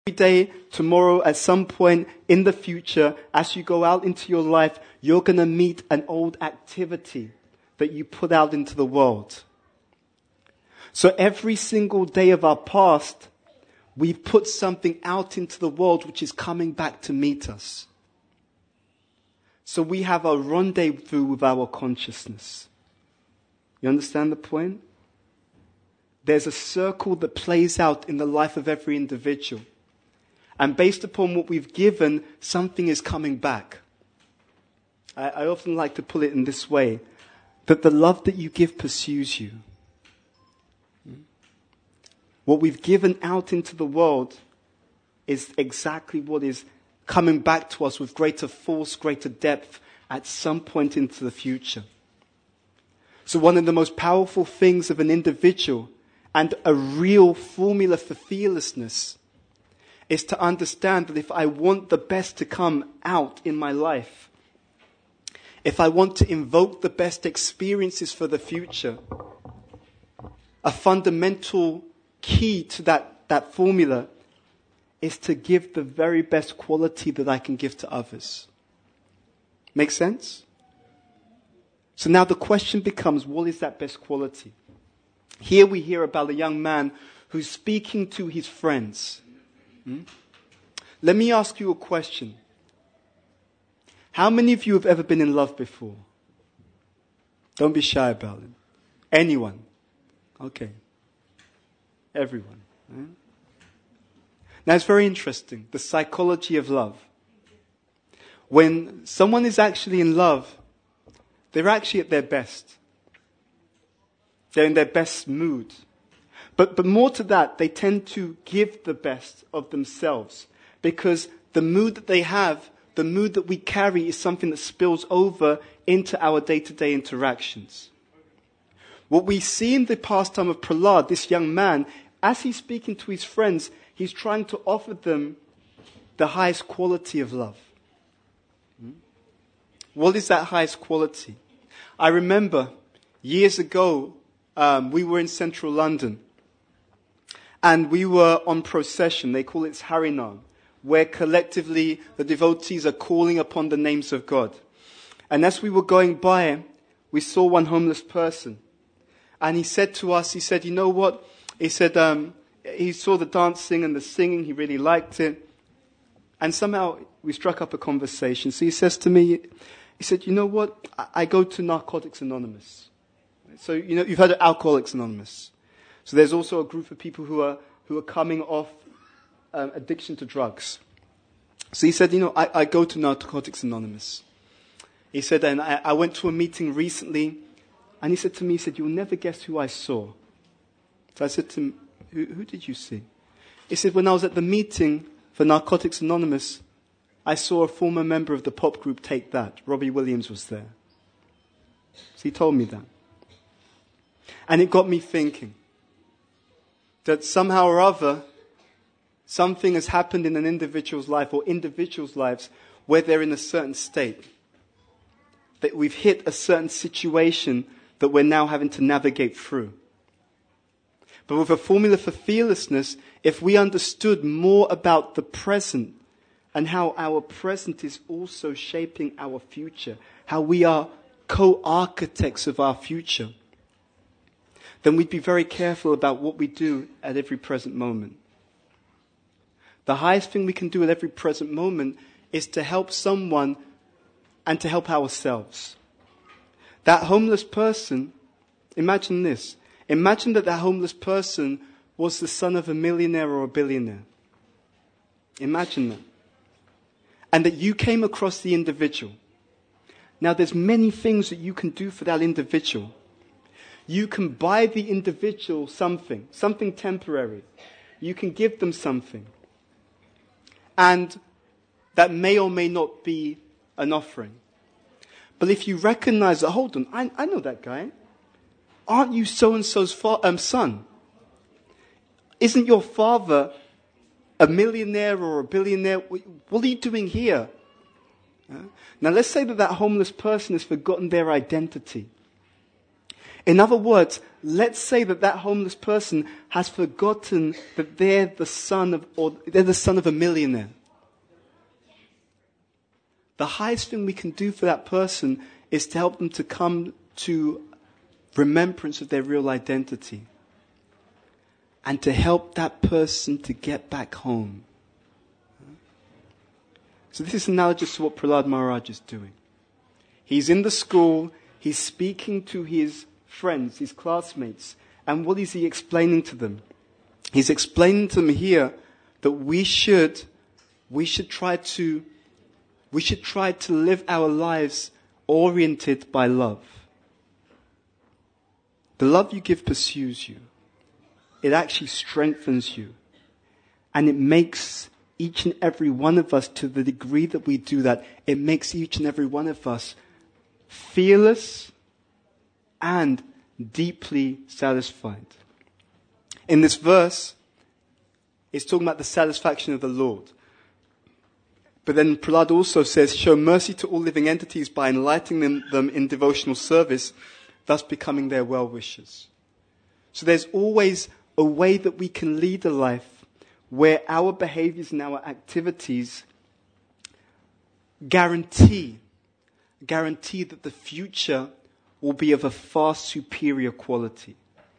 day, tomorrow, at some point in the future, as you go out into your life, you're going to meet an old activity that you put out into the world. So every single day of our past, we've put something out into the world which is coming back to meet us. So we have a rendezvous with our consciousness. You understand the point? There's a circle that plays out in the life of every individual. And based upon what we've given, something is coming back. I often like to put it in this way, that the love that you give pursues you. What we've given out into the world is exactly what is coming back to us with greater force, greater depth at some point into the future. So one of the most powerful things of an individual and a real formula for fearlessness is to understand that if I want the best to come out in my life, if I want to invoke the best experiences for the future, a fundamental key to that formula is to give the very best quality that I can give to others. Make sense? So now the question becomes, what is that best quality? Here we hear about a young man who's speaking to his friends. Let me ask you a question. How many of you have ever been in love before? Don't be shy about it. Anyone? Okay. Everyone. Right? Now it's very interesting, the psychology of love. When someone is actually in love, they're actually at their best. They're in their best mood. But more to that, they tend to give the best of themselves. Because the mood that they have, the mood that we carry, is something that spills over into our day-to-day interactions. What we see in the pastime of Prahlad, this young man, as he's speaking to his friends, he's trying to offer them the highest quality of love. What is that highest quality? I remember years ago, we were in central London. And we were on procession. They call it Harinam, where collectively the devotees are calling upon the names of God. And as we were going by, we saw one homeless person. And he said to us, he said, you know what? He said, he saw the dancing and the singing. He really liked it. And somehow we struck up a conversation. So he says to me, he said, you know what? I go to Narcotics Anonymous. So, you know, you've heard of Alcoholics Anonymous. So there's also a group of people who are coming off addiction to drugs. So he said, you know, I go to Narcotics Anonymous. He said, and I went to a meeting recently, and he said to me, he said, you'll never guess who I saw. So I said to him, who did you see? He said, when I was at the meeting for Narcotics Anonymous, I saw a former member of the pop group Take That. Robbie Williams was there. So he told me that. And it got me thinking that somehow or other, something has happened in an individual's life or individuals' lives where they're in a certain state. That we've hit a certain situation that we're now having to navigate through. But with a formula for fearlessness, if we understood more about the present and how our present is also shaping our future, how we are co-architects of our future, then we'd be very careful about what we do at every present moment. The highest thing we can do at every present moment is to help someone and to help ourselves. That homeless person, imagine this. Imagine that homeless person was the son of a millionaire or a billionaire. Imagine that. And that you came across the individual. Now there's many things that you can do for that individual. You can buy the individual something temporary. You can give them something. And that may or may not be an offering. But if you recognize that, hold on, I know that guy. Aren't you so-and-so's son? Isn't your father a millionaire or a billionaire? What are you doing here? Now let's say that homeless person has forgotten their identity. In other words, let's say that homeless person has forgotten that they're the son of a millionaire. The highest thing we can do for that person is to help them to come to remembrance of their real identity. And to help that person to get back home. So this is analogous to what Prahlad Maharaj is doing. He's in the school, he's speaking to his friends, his classmates, and what is he explaining to them? He's explaining to them here that we should try to live our lives oriented by love. The love you give pursues you. It actually strengthens you. And it makes each and every one of us, to the degree that we do that, it makes each and every one of us fearless and deeply satisfied. In this verse, it's talking about the satisfaction of the Lord. But then Prahlad also says, show mercy to all living entities by enlightening them in devotional service, thus becoming their well-wishers. So there's always a way that we can lead a life where our behaviors and our activities guarantee that the future will be of a far superior quality.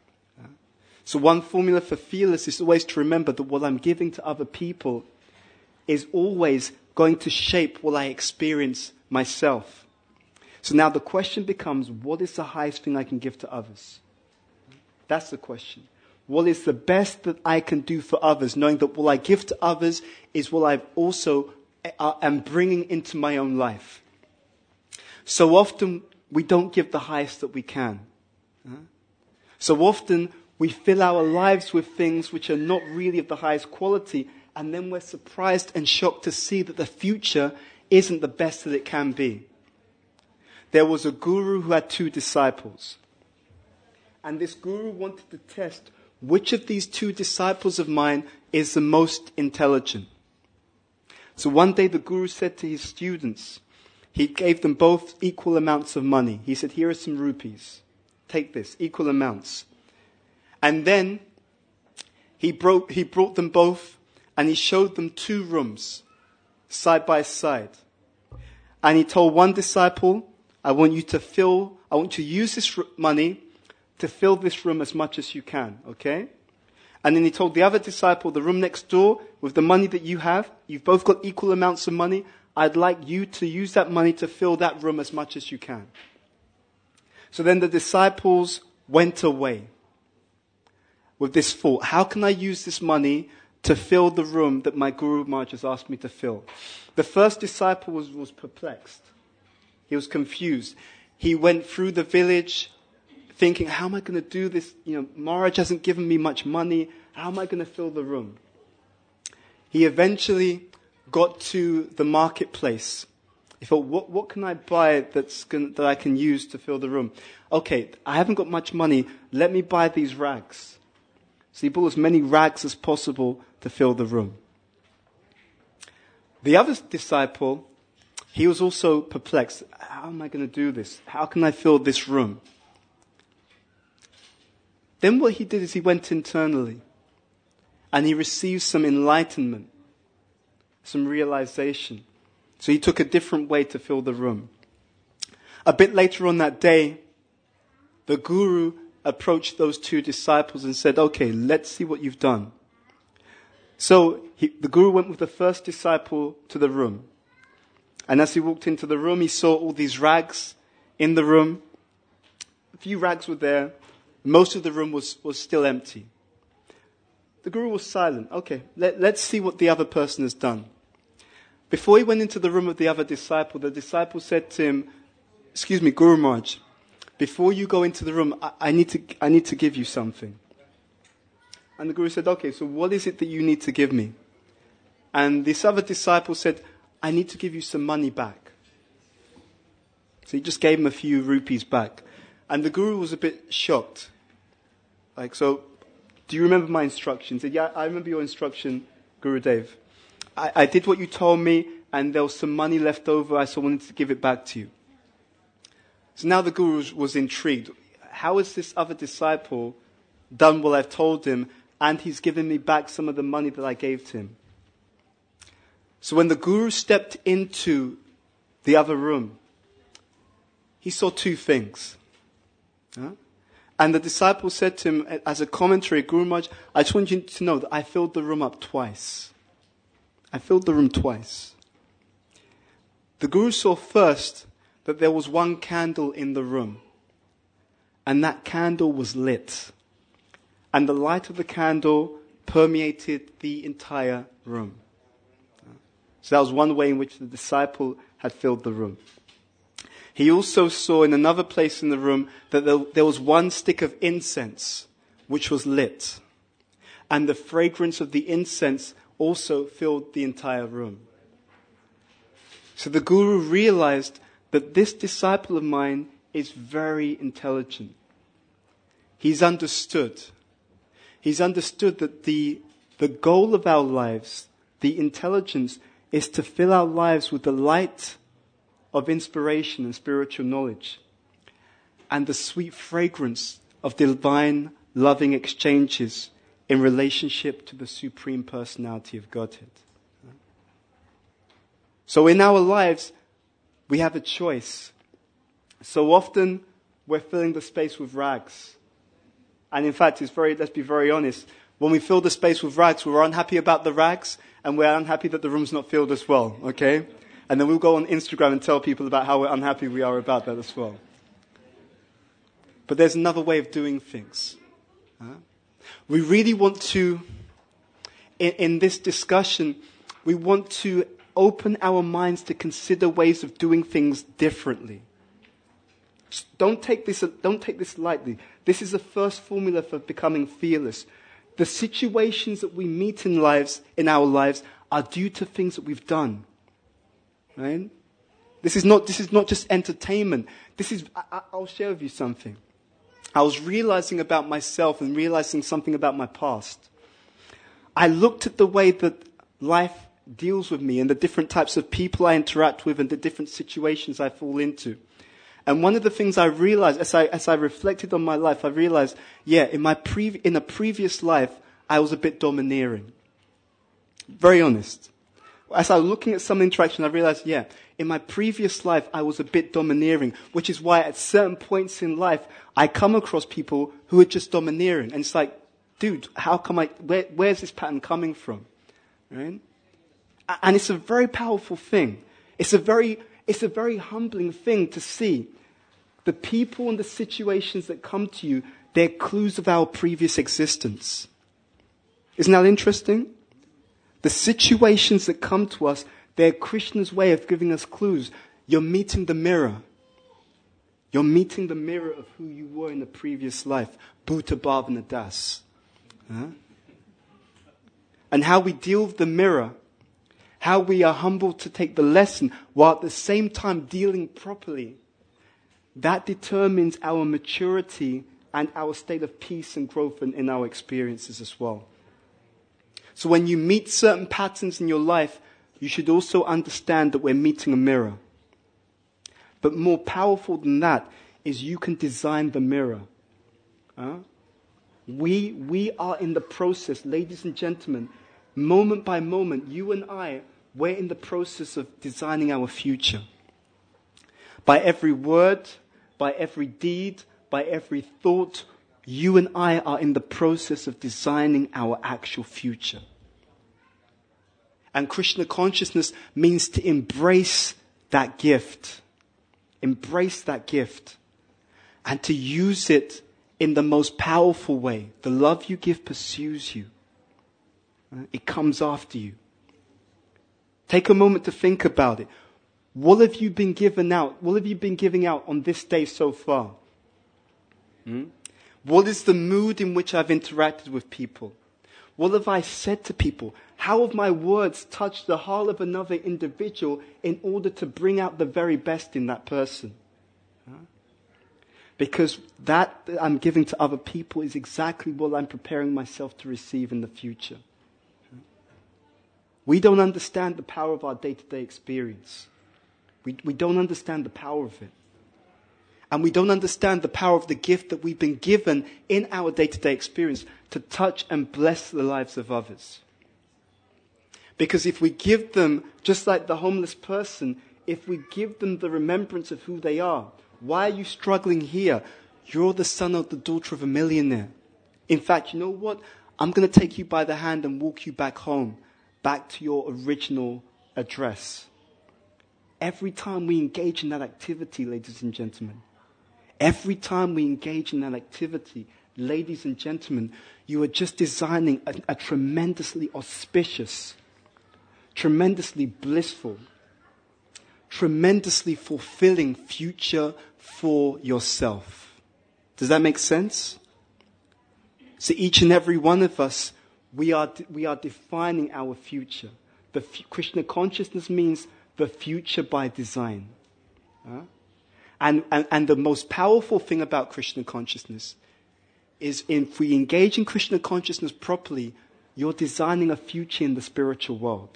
So one formula for fearless is always to remember that what I'm giving to other people is always going to shape what I experience myself. So now the question becomes, what is the highest thing I can give to others? That's the question. What is the best that I can do for others, knowing that what I give to others is what I've also am bringing into my own life. So often we don't give the highest that we can. So often we fill our lives with things which are not really of the highest quality, and then we're surprised and shocked to see that the future isn't the best that it can be. There was a guru who had 2 disciples. And this guru wanted to test which of these 2 disciples of mine is the most intelligent. So one day the guru said to his students, he gave them both equal amounts of money. He said, here are some rupees. Take this, equal amounts. And then he brought them both and he showed them 2 rooms side by side. And he told one disciple, I want you to use this money to fill this room as much as you can, okay? And then he told the other disciple, the room next door, with the money that you have, you've both got equal amounts of money, I'd like you to use that money to fill that room as much as you can. So then the disciples went away with this thought, how can I use this money to fill the room that my Guru Maharaj has asked me to fill? The first disciple was perplexed. He was confused. He went through the village thinking, how am I going to do this? Maharaj hasn't given me much money. How am I going to fill the room? He eventually got to the marketplace. He thought, what can I buy that I can use to fill the room? Okay, I haven't got much money. Let me buy these rags. So he bought as many rags as possible to fill the room. The other disciple, he was also perplexed. How am I going to do this? How can I fill this room? Then what he did is he went internally and he received some enlightenment, some realization. So he took a different way to fill the room. A bit later on that day, the guru approached those 2 disciples and said, okay, let's see what you've done. So the guru went with the first disciple to the room. And as he walked into the room, he saw all these rags in the room. A few rags were there. Most of the room was still empty. The guru was silent. Okay, let's see what the other person has done. Before he went into the room of the other disciple, the disciple said to him, excuse me, Guru Maharaj, before you go into the room, I need to give you something. And the guru said, okay, so what is it that you need to give me? And this other disciple said, I need to give you some money back. So he just gave him a few rupees back. And the guru was a bit shocked. So, do you remember my instructions? He said, yeah, I remember your instruction, Gurudev. I did what you told me, and there was some money left over, so I wanted to give it back to you. So now the guru was intrigued. how has this other disciple done what I've told him, and he's given me back some of the money that I gave to him? So when the guru stepped into the other room, he saw two things. And the disciple said to him, as a commentary, Guru Maharaj, I just want you to know that I filled the room up twice. I filled the room twice. The Guru saw first that there was one candle in the room, and that candle was lit. And the light of the candle permeated the entire room. So that was one way in which the disciple had filled the room. He also saw in another place in the room that there was one stick of incense which was lit. And the fragrance of the incense also filled the entire room. So the Guru realized that this disciple of mine is very intelligent. He's understood. He's understood that the goal of our lives, the intelligence, is to fill our lives with the light of inspiration and spiritual knowledge, and the sweet fragrance of divine loving exchanges in relationship to the Supreme Personality of Godhead. So in our lives, we have a choice. So often, we're filling the space with rags. And in fact, let's be very honest, when we fill the space with rags, we're unhappy about the rags, and we're unhappy that the room's not filled as well, okay? And then we'll go on Instagram and tell people about how unhappy we are about that as well. But there's another way of doing things. We really want to, in this discussion, we want to open our minds to consider ways of doing things differently. Don't take this lightly. This is the first formula for becoming fearless. The situations that we meet in our lives are due to things that we've done. Right? This is not just entertainment. I'll share with you something. I was realizing about myself and realizing something about my past. I looked at the way that life deals with me and the different types of people I interact with and the different situations I fall into. And one of the things I realized as I reflected on my life, I realized, in a previous life, I was a bit domineering. Very honest. As I was looking at some interaction, I realized, in my previous life, I was a bit domineering, which is why at certain points in life, I come across people who are just domineering. And it's like, dude, where's this pattern coming from? Right? And it's a very powerful thing. It's a very humbling thing to see. The people and the situations that come to you, they're clues of our previous existence. Isn't that interesting? The situations that come to us, they're Krishna's way of giving us clues. You're meeting the mirror. You're meeting the mirror of who you were in the previous life. Bhuta Bhavana Das. And how we deal with the mirror, how we are humble to take the lesson while at the same time dealing properly, that determines our maturity and our state of peace and growth in our experiences as well. So when you meet certain patterns in your life, you should also understand that we're meeting a mirror. But more powerful than that is you can design the mirror. We are in the process, ladies and gentlemen, moment by moment, you and I, we're in the process of designing our future. By every word, by every deed, by every thought, you and I are in the process of designing our actual future. And Krishna consciousness means to embrace that gift. Embrace that gift. And to use it in the most powerful way. The love you give pursues you. It comes after you. Take a moment to think about it. What have you been giving out? What have you been giving out on this day so far? What is the mood in which I've interacted with people? What have I said to people? How have my words touched the heart of another individual in order to bring out the very best in that person? Because that I'm giving to other people is exactly what I'm preparing myself to receive in the future. We don't understand the power of our day-to-day experience. We don't understand the power of it. And we don't understand the power of the gift that we've been given in our day-to-day experience to touch and bless the lives of others. Because if we give them, just like the homeless person, if we give them the remembrance of who they are, why are you struggling here? You're the son or the daughter of a millionaire. In fact, you know what? I'm going to take you by the hand and walk you back home, back to your original address. Every time we engage in that activity, ladies and gentlemen, every time we engage in that activity, ladies and gentlemen, you are just designing a tremendously auspicious, tremendously blissful, tremendously fulfilling future for yourself. Does that make sense? So each and every one of us, we are defining our future. Krishna consciousness means the future by design. And the most powerful thing about Krishna consciousness is if we engage in Krishna consciousness properly, you're designing a future in the spiritual world.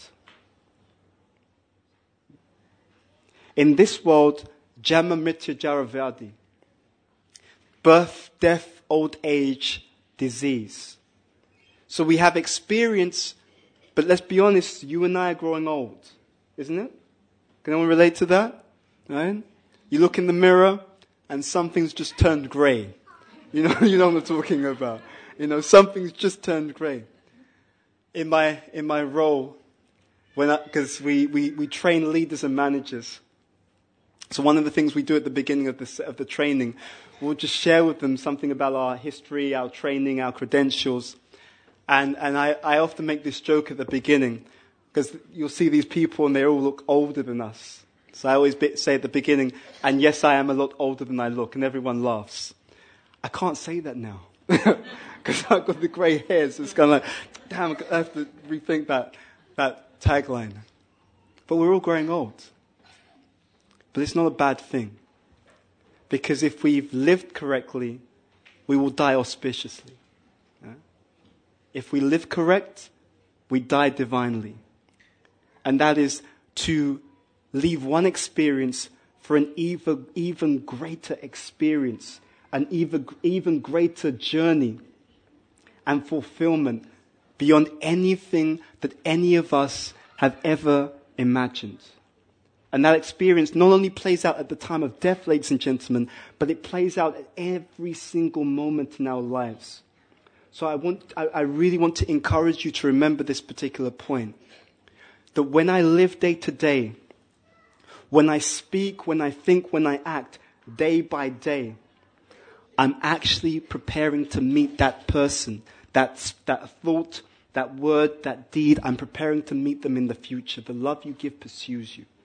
In this world, Jama Mrityu Jara Vyadhi, birth, death, old age, disease. So we have experience, but let's be honest, you and I are growing old, isn't it? Can anyone relate to that? Right? You look in the mirror and something's just turned grey. You know what I'm talking about. Something's just turned grey. In my role, because we train leaders and managers. So one of the things we do at the beginning of the training, we'll just share with them something about our history, our training, our credentials. And I often make this joke at the beginning, because you'll see these people and they all look older than us. So I always say at the beginning, and yes, I am a lot older than I look, and everyone laughs. I can't say that now, because I've got the grey hairs. So it's kind of like, damn, I have to rethink that tagline. But we're all growing old. But it's not a bad thing. Because if we've lived correctly, we will die auspiciously. If we live correct, we die divinely. And that is to leave one experience for an even greater experience, an even greater journey and fulfillment beyond anything that any of us have ever imagined. And that experience not only plays out at the time of death, ladies and gentlemen, but it plays out at every single moment in our lives. So I really want to encourage you to remember this particular point. That when I live day to day, when I speak, when I think, when I act, day by day, I'm actually preparing to meet that person, that thought, that word, that deed. I'm preparing to meet them in the future. The love you give pursues you.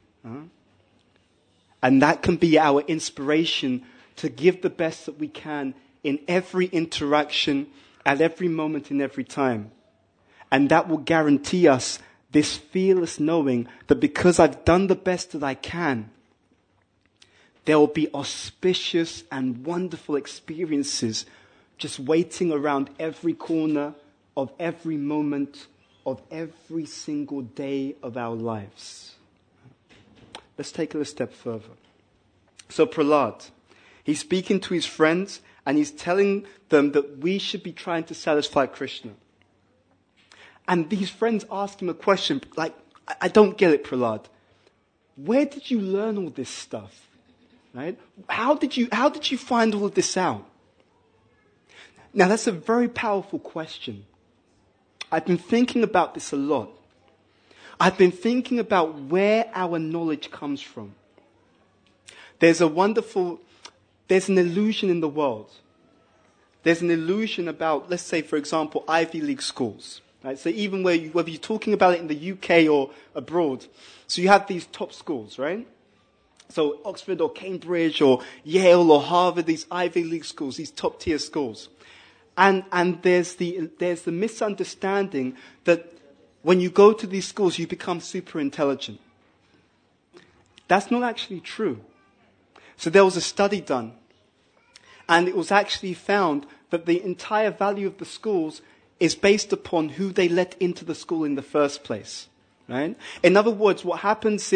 And that can be our inspiration to give the best that we can in every interaction, at every moment, in every time. And that will guarantee us this fearless knowing that because I've done the best that I can, there will be auspicious and wonderful experiences just waiting around every corner of every moment of every single day of our lives. Let's take it a step further. So Prahlad, he's speaking to his friends and he's telling them that we should be trying to satisfy Krishna. And these friends ask him a question like, I don't get it, Prahlad. Where did you learn all this stuff? Right? How did you find all of this out? Now that's a very powerful question. I've been thinking about this a lot. I've been thinking about where our knowledge comes from. There's an illusion in the world. There's an illusion about, let's say, for example, Ivy League schools. Right? So even whether you're talking about it in the UK or abroad, so you have these top schools, right? So Oxford or Cambridge or Yale or Harvard, these Ivy League schools, these top tier schools. And there's the misunderstanding that when you go to these schools, you become super intelligent. That's not actually true. So there was a study done, and it was actually found that the entire value of the schools is based upon who they let into the school in the first place. Right? In other words, what happens is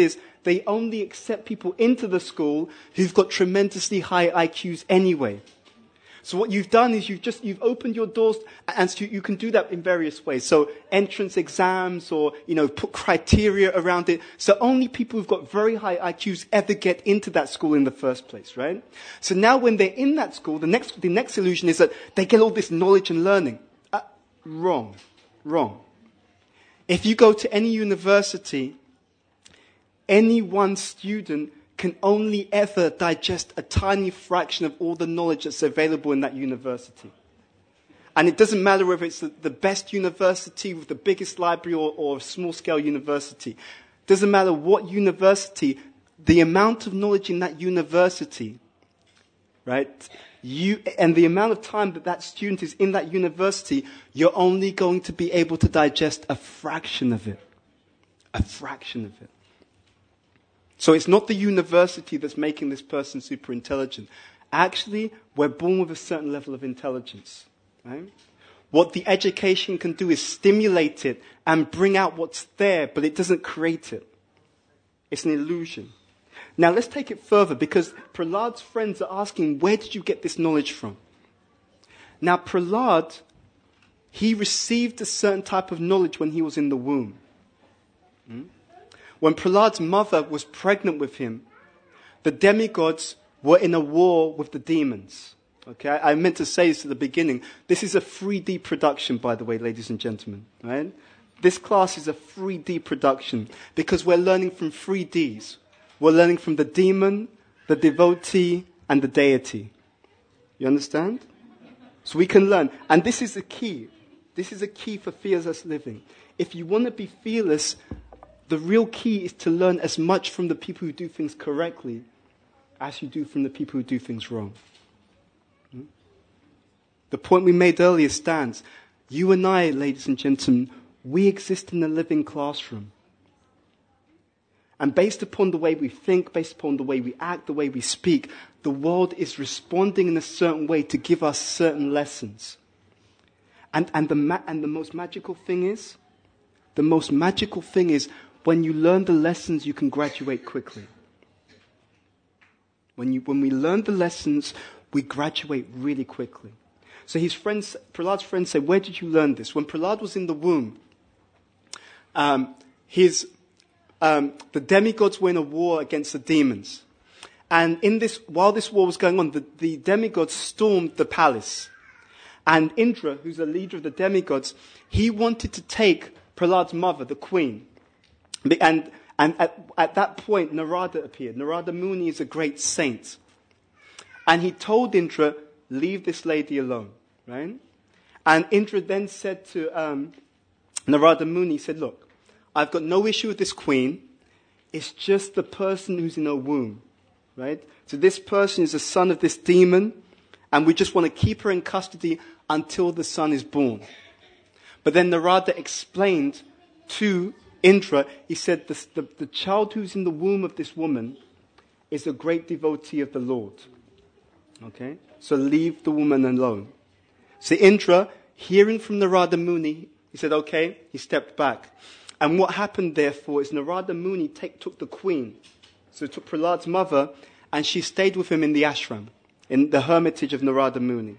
they only accept people into the school who've got tremendously high IQs anyway. So what you've done is you've opened your doors, and so you can do that in various ways. So entrance exams, or, put criteria around it. So only people who've got very high IQs ever get into that school in the first place, right? So now when they're in that school, the next illusion is that they get all this knowledge and learning. Wrong. If you go to any university, any one student can only ever digest a tiny fraction of all the knowledge that's available in that university. And it doesn't matter whether it's the best university with the biggest library or a small-scale university. It doesn't matter what university, the amount of knowledge in that university, right, and the amount of time that student is in that university, you're only going to be able to digest a fraction of it. A fraction of it. So it's not the university that's making this person super intelligent. Actually, we're born with a certain level of intelligence. Right? What the education can do is stimulate it and bring out what's there, but it doesn't create it. It's an illusion. Now let's take it further, because Prahlad's friends are asking, where did you get this knowledge from? Now Prahlad, he received a certain type of knowledge when he was in the womb. When Prahlad's mother was pregnant with him, the demigods were in a war with the demons. Okay, I meant to say this at the beginning. This is a 3D production, by the way, ladies and gentlemen. Right? This class is a 3D production because we're learning from 3Ds. We're learning from the demon, the devotee, and the deity. You understand? So we can learn. And this is the key. This is a key for fearless living. If you want to be fearless, the real key is to learn as much from the people who do things correctly as you do from the people who do things wrong. The point we made earlier stands. You and I, ladies and gentlemen, we exist in a living classroom. And based upon the way we think, based upon the way we act, the way we speak, the world is responding in a certain way to give us certain lessons. And the most magical thing is, when you learn the lessons, you can graduate quickly. When we learn the lessons, we graduate really quickly. So Prahlad's friends say, where did you learn this? When Prahlad was in the womb, the demigods were in a war against the demons. And while this war was going on, the demigods stormed the palace. And Indra, who's the leader of the demigods, he wanted to take Prahlad's mother, the queen. And at that point, Narada appeared. Narada Muni is a great saint. And he told Indra, leave this lady alone. Right? And Indra then said to Narada Muni, he said, look, I've got no issue with this queen. It's just the person who's in her womb. Right? So this person is the son of this demon, and we just want to keep her in custody until the son is born. But then Narada explained to Indra, he said, the child who's in the womb of this woman is a great devotee of the Lord. Okay? So leave the woman alone. So Indra, hearing from Narada Muni, he said, okay, he stepped back. And what happened, therefore, is Narada Muni took the queen, so took Prahlad's mother, and she stayed with him in the ashram, in the hermitage of Narada Muni.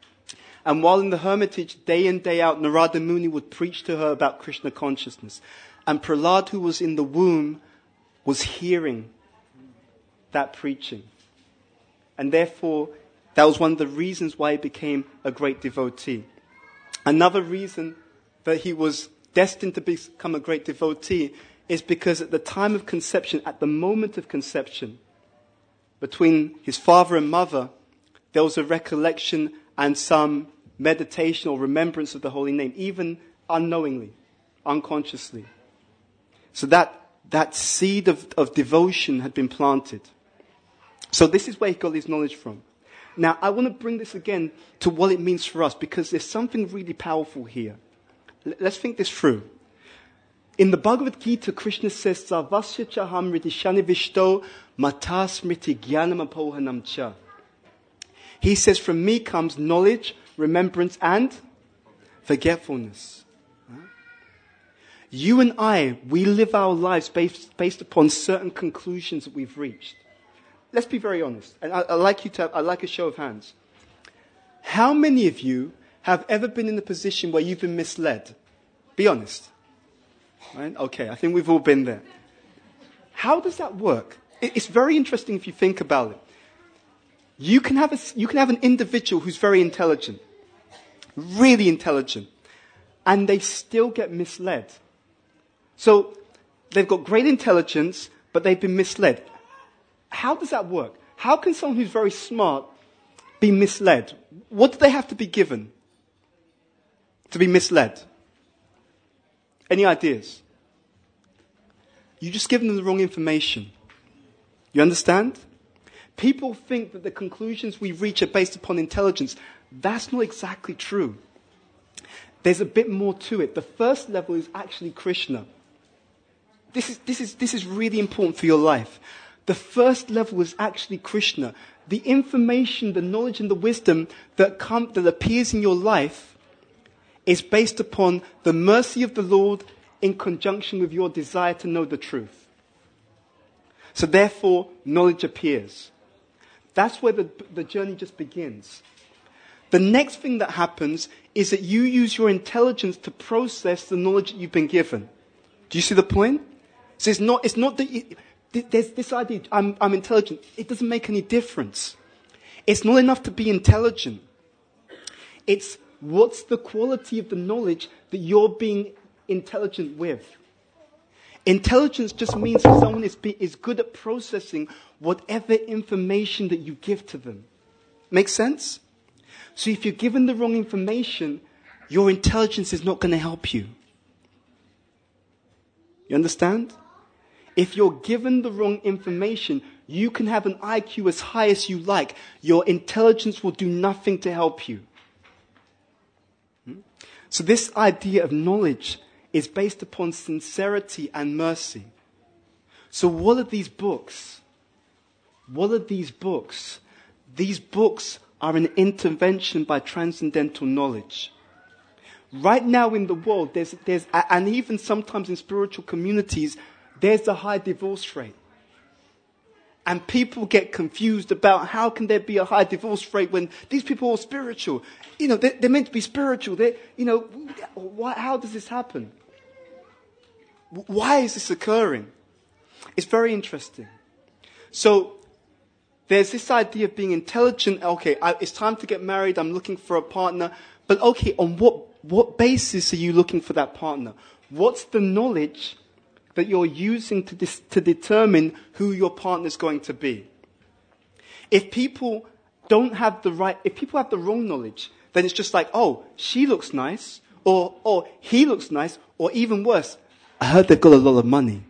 And while in the hermitage, day in, day out, Narada Muni would preach to her about Krishna consciousness. And Prahlad, who was in the womb, was hearing that preaching. And therefore, that was one of the reasons why he became a great devotee. Another reason that he was destined to become a great devotee is because at the time of conception, at the moment of conception, between his father and mother, there was a recollection and some meditation or remembrance of the holy name, even unknowingly, unconsciously. So that seed of devotion had been planted. So this is where he got his knowledge from. Now, I want to bring this again to what it means for us, because there's something really powerful here. Let's think this through. In the Bhagavad Gita, Krishna says, Sarvasya chaham ritishani vishto matas mriti jnanam apohanam cha. He says, from me comes knowledge, remembrance, and forgetfulness. You and I, we live our lives based upon certain conclusions that we've reached. Let's be very honest. And I'd like a show of hands. How many of you have ever been in a position where you've been misled? Be honest. Right? Okay, I think we've all been there. How does that work? It's very interesting if you think about it. You can have an individual who's very intelligent, really intelligent, and they still get misled. So they've got great intelligence, but they've been misled. How does that work? How can someone who's very smart be misled? What do they have to be given to be misled? Any ideas? You just give them the wrong information. You understand? People think that the conclusions we reach are based upon intelligence. That's not exactly true. There's a bit more to it. The first level is actually Krishna. This is really important for your life. The first level is actually Krishna. The information, the knowledge and the wisdom that appears in your life is based upon the mercy of the Lord in conjunction with your desire to know the truth. So therefore, knowledge appears. That's where the journey just begins. The next thing that happens is that you use your intelligence to process the knowledge that you've been given. Do you see the point? So it's not that there's this idea, I'm intelligent. It doesn't make any difference. It's not enough to be intelligent. It's what's the quality of the knowledge that you're being intelligent with. Intelligence just means that someone is good at processing whatever information that you give to them. Make sense? So if you're given the wrong information, your intelligence is not going to help you. You understand? If you're given the wrong information, you can have an IQ as high as you like. Your intelligence will do nothing to help you. So this idea of knowledge is based upon sincerity and mercy. So what are these books? What are these books? These books are an intervention by transcendental knowledge. Right now in the world, there's and even sometimes in spiritual communities, there's a high divorce rate. And people get confused about how can there be a high divorce rate when these people are spiritual. You know, they're meant to be spiritual. How does this happen? Why is this occurring? It's very interesting. So, there's this idea of being intelligent. Okay, it's time to get married. I'm looking for a partner. But okay, on what basis are you looking for that partner? What's the knowledge that you're using to determine who your partner is going to be? If people have the wrong knowledge, then it's just like, oh, she looks nice, or he looks nice, or even worse, I heard they've got a lot of money.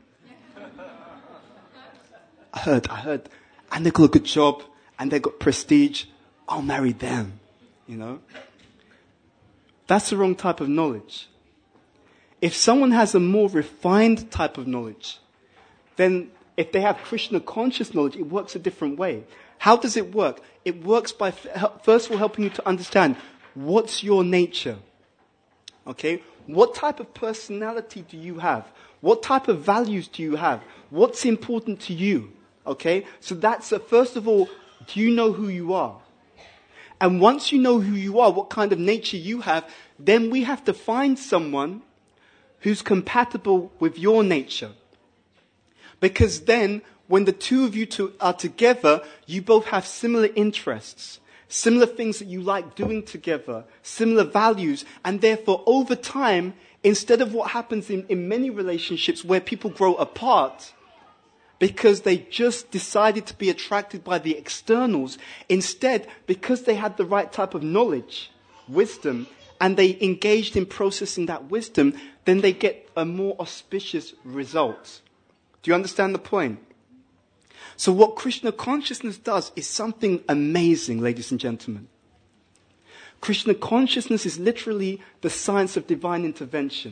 I heard. And they've got a good job, and they've got prestige. I'll marry them, you know. That's the wrong type of knowledge. If someone has a more refined type of knowledge, then if they have Krishna conscious knowledge, it works a different way. How does it work? It works by, first of all, helping you to understand what's your nature. Okay? What type of personality do you have? What type of values do you have? What's important to you? Okay? So that's, first of all, do you know who you are? And once you know who you are, what kind of nature you have, then we have to find someone who's compatible with your nature. Because then, when the two of you are together, you both have similar interests, similar things that you like doing together, similar values, and therefore over time, instead of what happens in many relationships where people grow apart, because they just decided to be attracted by the externals, instead, because they had the right type of knowledge, wisdom, and they engaged in processing that wisdom, then they get a more auspicious result. Do you understand the point? So what Krishna consciousness does is something amazing, ladies and gentlemen. Krishna consciousness is literally the science of divine intervention.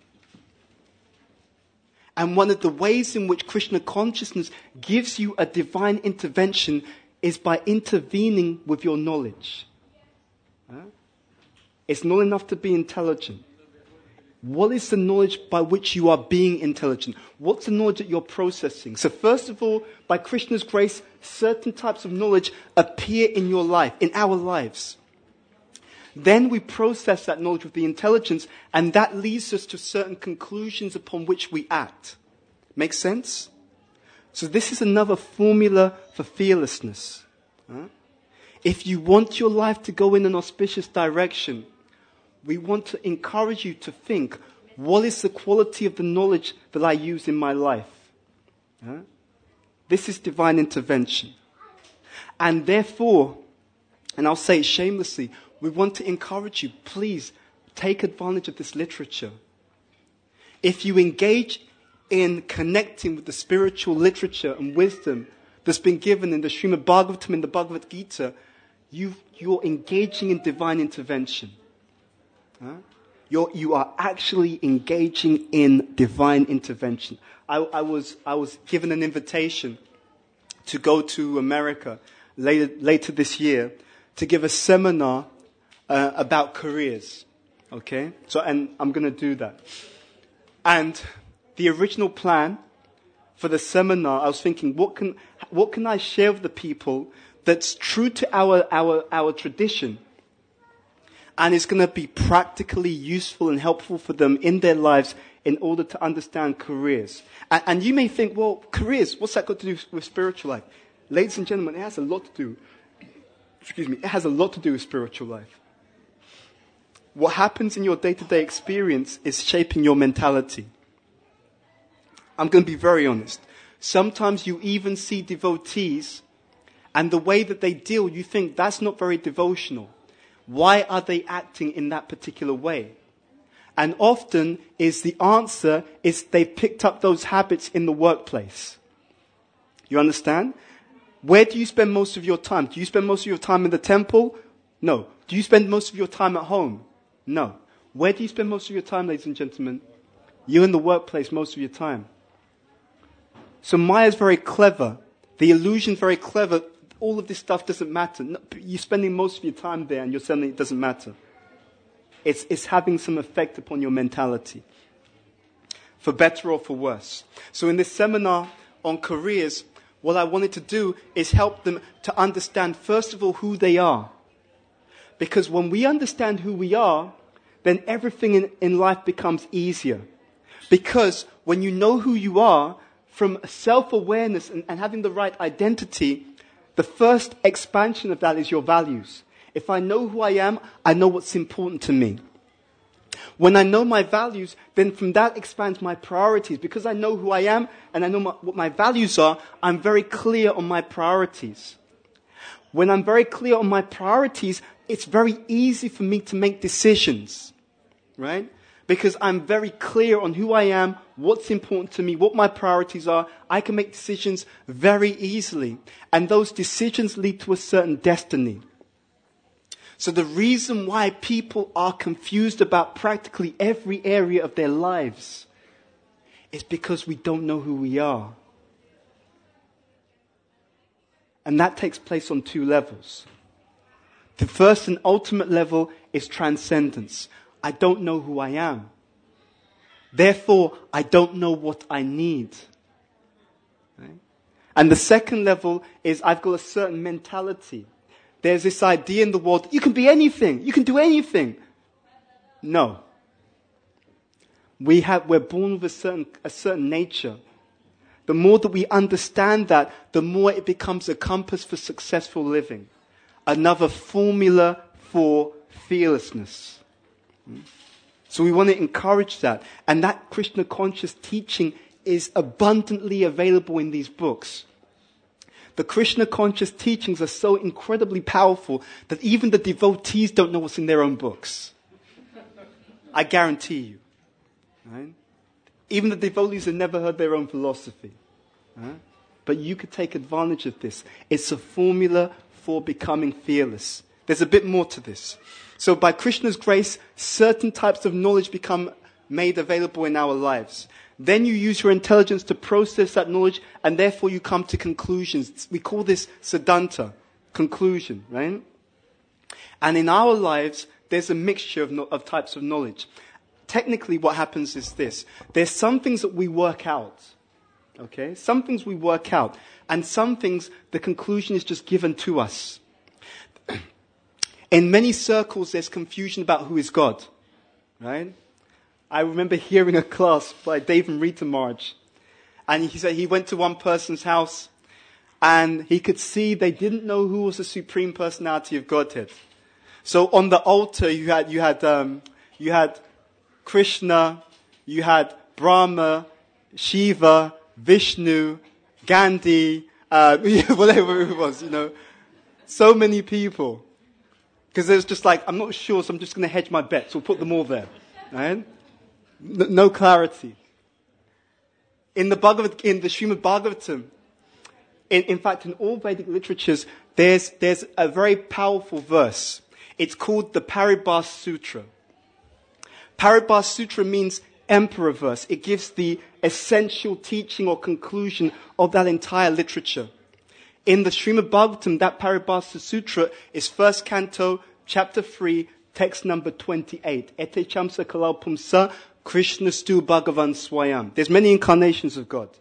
And one of the ways in which Krishna consciousness gives you a divine intervention is by intervening with your knowledge. It's not enough to be intelligent. What is the knowledge by which you are being intelligent? What's the knowledge that you're processing? So first of all, by Krishna's grace, certain types of knowledge appear in your life, in our lives. Then we process that knowledge with the intelligence, and that leads us to certain conclusions upon which we act. Make sense? So this is another formula for fearlessness. If you want your life to go in an auspicious direction, we want to encourage you to think, what is the quality of the knowledge that I use in my life? This is divine intervention. And therefore, and I'll say it shamelessly, we want to encourage you, please take advantage of this literature. If you engage in connecting with the spiritual literature and wisdom that's been given in the Srimad Bhagavatam and the Bhagavad Gita, you're engaging in divine intervention. You are actually engaging in divine intervention. I was given an invitation to go to America later this year to give a seminar about careers. Okay? And I'm going to do that. And the original plan for the seminar, I was thinking, what can I share with the people that's true to our tradition, and it's going to be practically useful and helpful for them in their lives in order to understand careers. And you may think, well, careers, what's that got to do with spiritual life? Ladies and gentlemen, it has a lot to do with spiritual life. What happens in your day-to-day experience is shaping your mentality. I'm going to be very honest. Sometimes you even see devotees, and the way that they deal, you think that's not very devotional. Why are they acting in that particular way? And often the answer is they picked up those habits in the workplace. You understand? Where do you spend most of your time? Do you spend most of your time in the temple? No. Do you spend most of your time at home? No. Where do you spend most of your time, ladies and gentlemen? You're in the workplace most of your time. So Maya's very clever. The illusion's very clever. All of this stuff doesn't matter. No, you're spending most of your time there and you're saying it doesn't matter. It's having some effect upon your mentality. For better or for worse. So in this seminar on careers, what I wanted to do is help them to understand, first of all, who they are. Because when we understand who we are, then everything in life becomes easier. Because when you know who you are, from self-awareness and having the right identity, the first expansion of that is your values. If I know who I am, I know what's important to me. When I know my values, then from that expands my priorities. Because I know who I am and I know what my values are, I'm very clear on my priorities. When I'm very clear on my priorities, it's very easy for me to make decisions, right? Because I'm very clear on who I am, what's important to me, what my priorities are. I can make decisions very easily. And those decisions lead to a certain destiny. So the reason why people are confused about practically every area of their lives is because we don't know who we are. And that takes place on two levels. The first and ultimate level is transcendence. I don't know who I am. Therefore, I don't know what I need. Right? And the second level is I've got a certain mentality. There's this idea in the world, you can be anything, you can do anything. No. We're born with a certain nature. The more that we understand that, the more it becomes a compass for successful living. Another formula for fearlessness. So we want to encourage that. And that Krishna conscious teaching is abundantly available in these books. The Krishna conscious teachings are so incredibly powerful that even the devotees don't know what's in their own books. I guarantee you. Right? Even the devotees have never heard their own philosophy. Right? But you could take advantage of this. It's a formula for becoming fearless. There's a bit more to this. So by Krishna's grace, certain types of knowledge become made available in our lives. Then you use your intelligence to process that knowledge, and therefore you come to conclusions. We call this Siddhanta, conclusion, right? And in our lives, there's a mixture of types of knowledge. technically what happens is this. There's some things that we work out. Okay? Some things we work out. And some things, the conclusion is just given to us. In many circles, there's confusion about who is God. Right? I remember hearing a class by Dave and Rita Marge. And he said he went to one person's house and he could see they didn't know who was the supreme personality of Godhead. So on the altar, you had Krishna, you had Brahma, Shiva, Vishnu, Gandhi, whatever it was, so many people. Because there's just like, I'm not sure, so I'm just going to hedge my bets. We'll put them all there. Right? No clarity. In the Srimad Bhagavatam, in fact, in all Vedic literatures, there's a very powerful verse. It's called the Paribhas Sutra. Paribhas Sutra means emperor verse. It gives the essential teaching or conclusion of that entire literature. In the Srimad Bhagavatam, that Paribhas Sutra is first canto, chapter 3, text number 28. Ete chamsa kalalpumsa Krishnastu Bhagavan Swayam. There's many incarnations of God.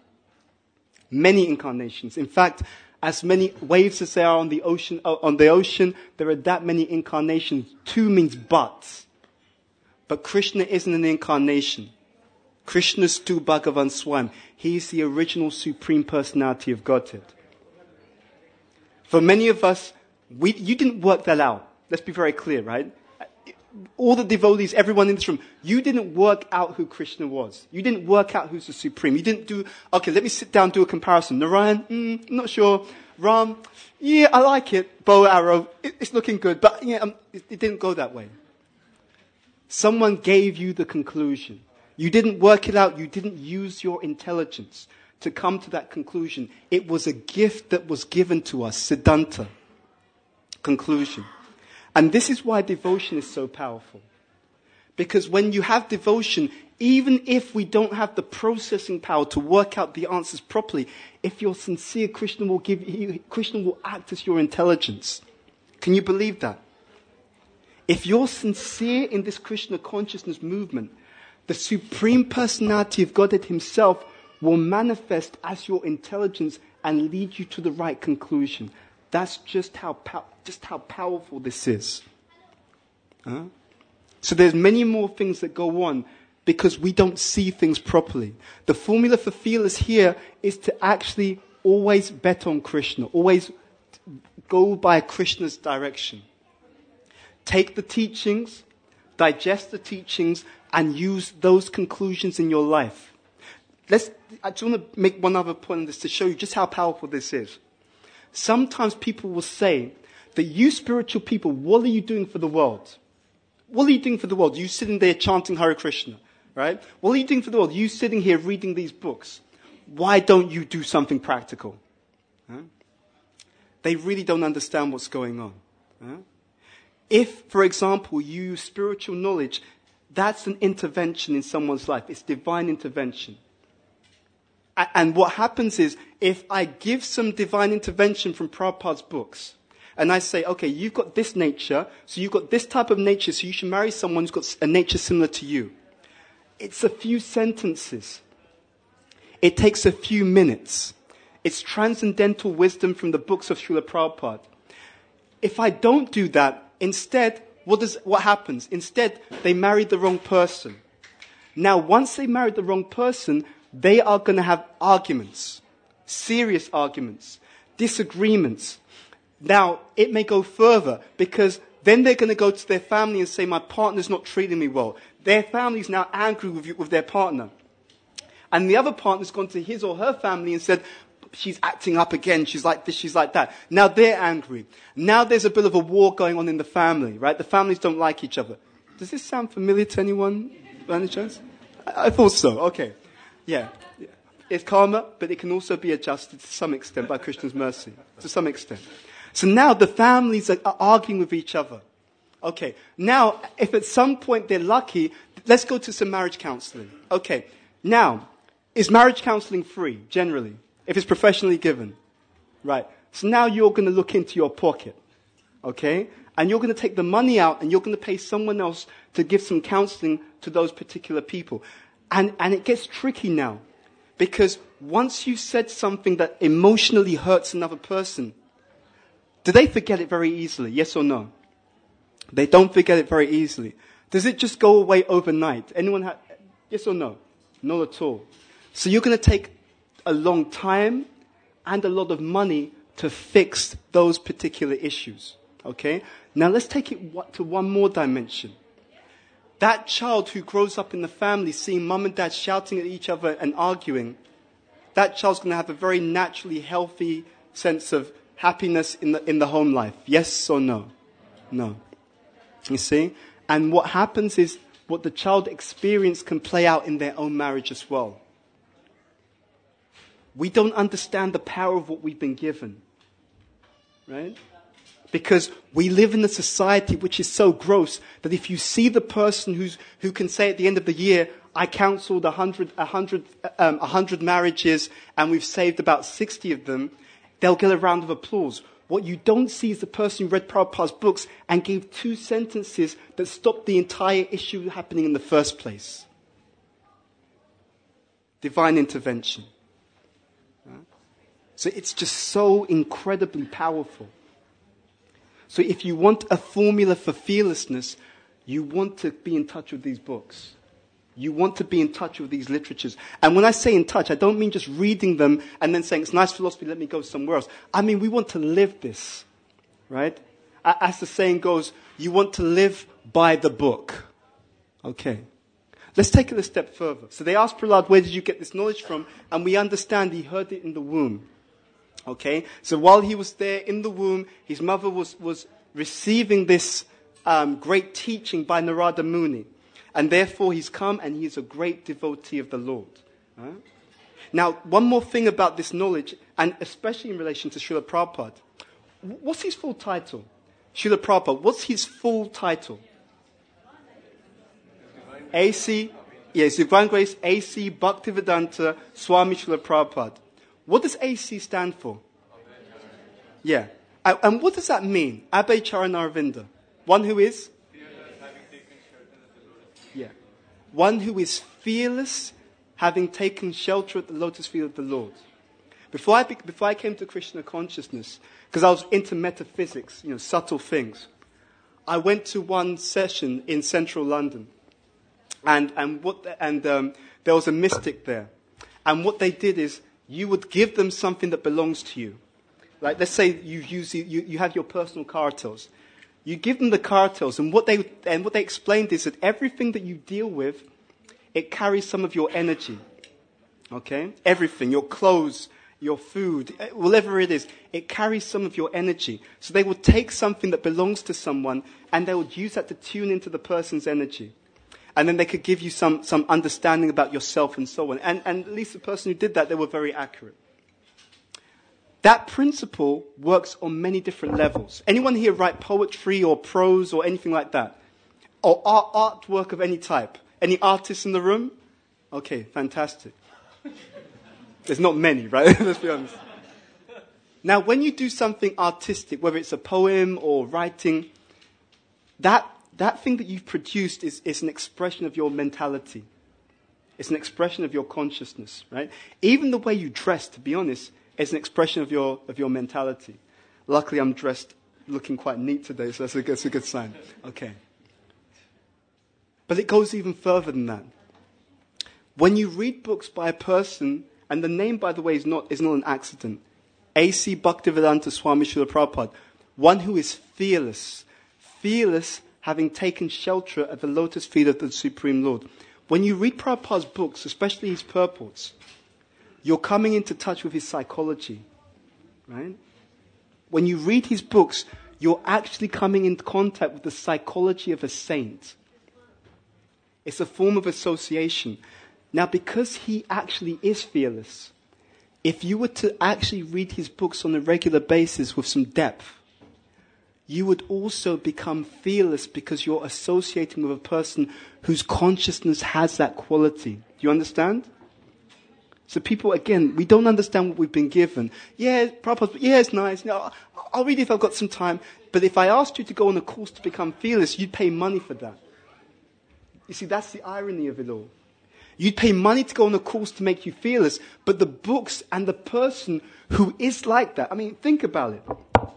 Many incarnations. In fact, as many waves as there are on the ocean, there are that many incarnations. Two means but. But Krishna isn't an incarnation. Krishnastu Bhagavan Swayam. He is the original supreme personality of Godhead. For many of us, you didn't work that out. Let's be very clear, right? All the devotees, everyone in this room, you didn't work out who Krishna was. You didn't work out who's the supreme. You didn't do, okay, let me sit down and do a comparison. Narayan, not sure. Ram, yeah, I like it. Bow arrow, it's looking good. But yeah, it didn't go that way. Someone gave you the conclusion. You didn't work it out. You didn't use your intelligence to come to that conclusion. It was a gift that was given to us, Siddhanta, conclusion. And this is why devotion is so powerful. Because when you have devotion, even if we don't have the processing power to work out the answers properly, if you're sincere, Krishna will act as your intelligence. Can you believe that? If you're sincere in this Krishna consciousness movement, the supreme personality of Godhead himself will manifest as your intelligence and lead you to the right conclusion. That's just how powerful this is. So there's many more things that go on because we don't see things properly. The formula for feelers here is to actually always bet on Krishna, always go by Krishna's direction. Take the teachings, digest the teachings, and use those conclusions in your life. I just want to make one other point on this to show you just how powerful this is. Sometimes people will say that you spiritual people, what are you doing for the world? What are you doing for the world? You sitting there chanting Hare Krishna, right? What are you doing for the world? You sitting here reading these books. Why don't you do something practical? They really don't understand what's going on. If, for example, you use spiritual knowledge, that's an intervention in someone's life. It's divine intervention. And what happens is, if I give some divine intervention from Prabhupada's books, and I say, okay, you've got this nature, so you've got this type of nature, so you should marry someone who's got a nature similar to you. It's a few sentences. It takes a few minutes. It's transcendental wisdom from the books of Srila Prabhupada. If I don't do that, instead, what happens? Instead, they married the wrong person. Now, once they married the wrong person, they are going to have arguments, serious arguments, disagreements. Now, it may go further because then they're going to go to their family and say, my partner's not treating me well. Their family's now angry with their partner. And the other partner's gone to his or her family and said, she's acting up again, she's like this, she's like that. Now they're angry. Now there's a bit of a war going on in the family, right? The families don't like each other. Does this sound familiar to anyone, by any chance? I thought so, okay. Yeah. It's karma, but it can also be adjusted to some extent by Krishna's mercy. To some extent. So now the families are arguing with each other. Okay. Now, if at some point they're lucky, let's go to some marriage counseling. Okay. Now, is marriage counseling free, generally? If it's professionally given? Right. So now you're going to look into your pocket. Okay? And you're going to take the money out and you're going to pay someone else to give some counseling to those particular people. And it gets tricky now. Because once you said something that emotionally hurts another person, do they forget it very easily? Yes or no? They don't forget it very easily. Does it just go away overnight? Anyone yes or no? Not at all. So you're going to take a long time and a lot of money to fix those particular issues. Okay? Now let's take it to one more dimension. That child who grows up in the family seeing mum and dad shouting at each other and arguing, that child's going to have a very naturally healthy sense of happiness in the home life. Yes or no? No. You see? And what happens is what the child experienced can play out in their own marriage as well. We don't understand the power of what we've been given. Right? Because we live in a society which is so gross that if you see the person who can say at the end of the year, I counseled 100 marriages and we've saved about 60 of them, they'll get a round of applause. What you don't see is the person who read Prabhupada's books and gave 2 sentences that stopped the entire issue happening in the first place. Divine intervention. So it's just so incredibly powerful. So if you want a formula for fearlessness, you want to be in touch with these books. You want to be in touch with these literatures. And when I say in touch, I don't mean just reading them and then saying, it's nice philosophy, let me go somewhere else. I mean, we want to live this, right? As the saying goes, you want to live by the book. Okay. Let's take it a step further. So they asked Prahlad, where did you get this knowledge from? And we understand he heard it in the womb. Okay? So while he was there in the womb, his mother was receiving this great teaching by Narada Muni. And therefore he's come and he's a great devotee of the Lord. Now, one more thing about this knowledge, and especially in relation to Srila Prabhupada. What's his full title? Srila Prabhupada, what's his full title? A.C. Yes, Divine Grace A.C. Bhaktivedanta Swami Srila Prabhupada. What does A.C. stand for? Yeah. And what does that mean? Abhay Charanaravinda. One who is? Yeah. One who is fearless, having taken shelter at the lotus feet of the Lord. Before I came to Krishna consciousness, because I was into metaphysics, subtle things, I went to one session in central London. And there was a mystic there. And what they did is, you would give them something that belongs to you. Like, let's say you have your personal cartels. You give them the cartels, and what they explained is that everything that you deal with, it carries some of your energy. Okay? Everything, your clothes, your food, whatever it is, it carries some of your energy. So they would take something that belongs to someone, and they would use that to tune into the person's energy. And then they could give you some understanding about yourself and so on. And at least the person who did that, they were very accurate. That principle works on many different levels. Anyone here write poetry or prose or anything like that? Or artwork of any type? Any artists in the room? Okay, fantastic. There's not many, right? Let's be honest. Now, when you do something artistic, whether it's a poem or writing, that thing that you've produced is an expression of your mentality. It's an expression of your consciousness, right? Even the way you dress, to be honest, is an expression of your mentality. Luckily, I'm dressed looking quite neat today, so that's a good sign. Okay. But it goes even further than that. When you read books by a person, and the name, by the way, is not an accident, A.C. Bhaktivedanta Swami Srila Prabhupada, one who is fearless, having taken shelter at the lotus feet of the Supreme Lord. When you read Prabhupada's books, especially his purports, you're coming into touch with his psychology, right? When you read his books, you're actually coming into contact with the psychology of a saint. It's a form of association. Now, because he actually is fearless, if you were to actually read his books on a regular basis with some depth, you would also become fearless because you're associating with a person whose consciousness has that quality. Do you understand? So people, again, we don't understand what we've been given. Yeah, Prabhupada, yeah, it's nice. No, I'll read it if I've got some time. But if I asked you to go on a course to become fearless, you'd pay money for that. You see, that's the irony of it all. You'd pay money to go on a course to make you fearless, but the books and the person who is like that, I mean, think about it.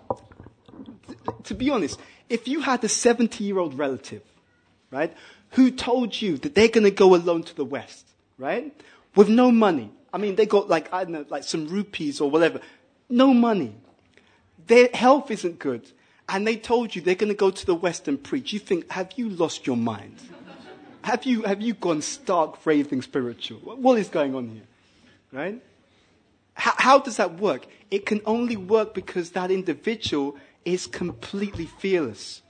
To be honest, if you had a 70-year-old relative, right, who told you that they're going to go alone to the West, right, with no money. I mean, they got like, I don't know, like some rupees or whatever. No money. Their health isn't good. And they told you they're going to go to the West and preach. You think, have you lost your mind? Have you gone stark, raving spiritual? What is going on here? Right? How does that work? It can only work because that individual is completely fearless.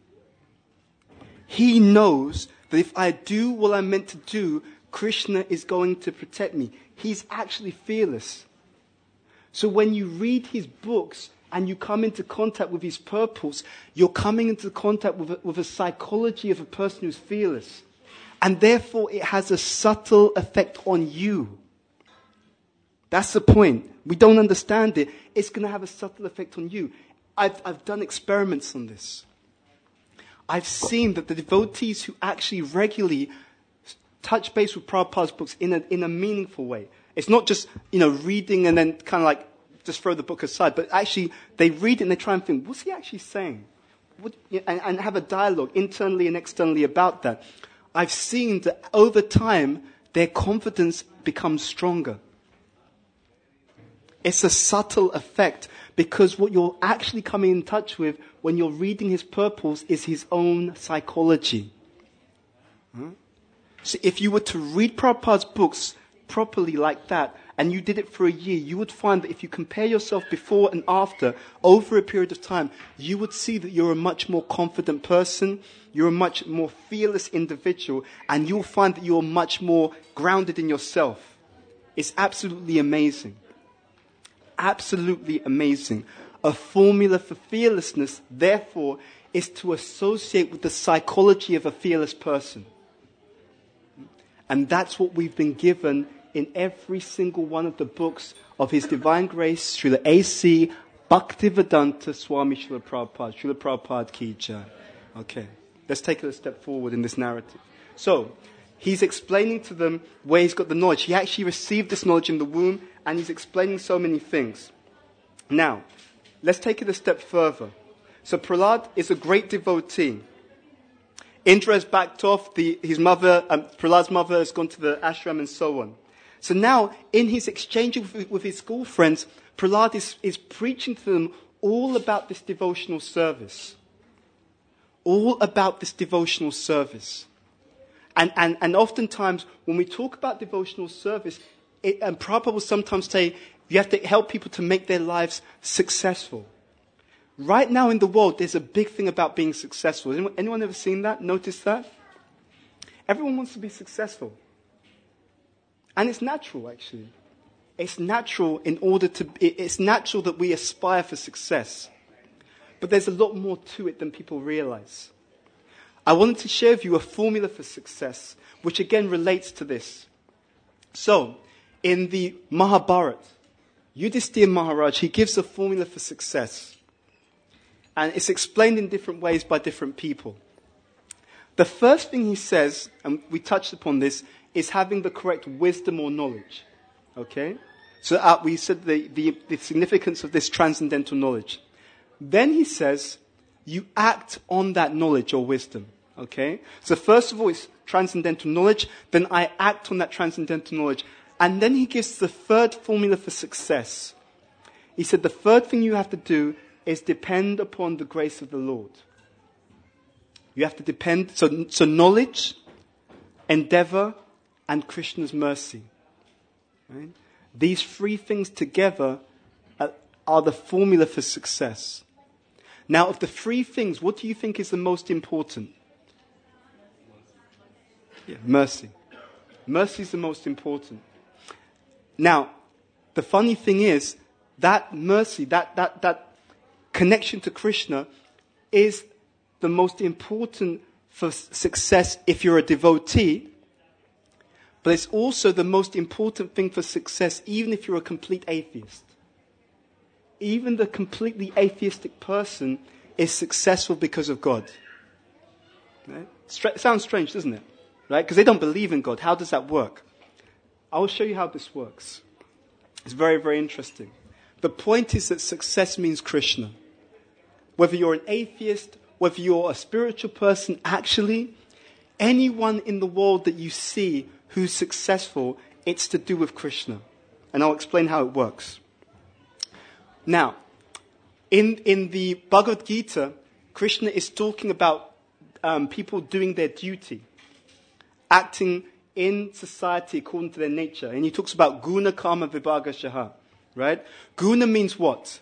He knows that if I do what I'm meant to do, Krishna is going to protect me. He's actually fearless. So when you read his books and you come into contact with his purpose, you're coming into contact with a psychology of a person who's fearless. And therefore it has a subtle effect on you. That's the point. We don't understand it. It's going to have a subtle effect on you. I've done experiments on this. I've seen that the devotees who actually regularly touch base with Prabhupada's books in a meaningful way. It's not just, reading and then kind of like just throw the book aside, but actually they read it and they try and think, what's he actually saying? And have a dialogue internally and externally about that. I've seen that over time, their confidence becomes stronger. It's a subtle effect because what you're actually coming in touch with when you're reading his purpose is his own psychology. So if you were to read Prabhupada's books properly like that, and you did it for a year, you would find that if you compare yourself before and after, over a period of time, you would see that you're a much more confident person, you're a much more fearless individual, and you'll find that you're much more grounded in yourself. It's absolutely amazing. Absolutely amazing. A formula for fearlessness, therefore, is to associate with the psychology of a fearless person. And that's what we've been given in every single one of the books of His Divine Grace, Srila A.C. Bhaktivedanta Swami Srila Prabhupada. Srila Prabhupada Ki Jai. Okay, let's take it a step forward in this narrative. So, he's explaining to them where he's got the knowledge. He actually received this knowledge in the womb, and he's explaining so many things. Now, let's take it a step further. So Prahlad is a great devotee. Indra has backed off, his mother, Prahlad's mother has gone to the ashram and so on. So now, in his exchange with his school friends, Prahlad is preaching to them all about this devotional service. All about this devotional service. And oftentimes, when we talk about devotional service, and Prabhupada will sometimes say, you have to help people to make their lives successful. Right now in the world, there's a big thing about being successful. Anyone ever seen that? Noticed that? Everyone wants to be successful. And it's natural, actually. It's natural it's natural that we aspire for success. But there's a lot more to it than people realize. I wanted to share with you a formula for success, which again relates to this. So, in the Mahabharata, Yudhishthira Maharaj, he gives a formula for success. And it's explained in different ways by different people. The first thing he says, and we touched upon this, is having the correct wisdom or knowledge. Okay? So we said the significance of this transcendental knowledge. Then he says, you act on that knowledge or wisdom. Okay? So first of all, it's transcendental knowledge. Then I act on that transcendental knowledge. And then he gives the third formula for success. He said the third thing you have to do is depend upon the grace of the Lord. You have to depend, so knowledge, endeavor, and Krishna's mercy. Right? These three things together are the formula for success. Now, of the three things, what do you think is the most important? Yeah, mercy. Mercy is the most important. Now, the funny thing is, that mercy, that connection to Krishna is the most important for success if you're a devotee. But it's also the most important thing for success, even if you're a complete atheist. Even the completely atheistic person is successful because of God. Right? Sounds strange, doesn't it? Right? Because they don't believe in God. How does that work? I will show you how this works. It's very, very interesting. The point is that success means Krishna. Whether you're an atheist, whether you're a spiritual person, actually, anyone in the world that you see who's successful, it's to do with Krishna. And I'll explain how it works. Now, in the Bhagavad Gita, Krishna is talking about people doing their duty, acting in society according to their nature. And he talks about guna karma vibhaga shaha, right? Guna means what?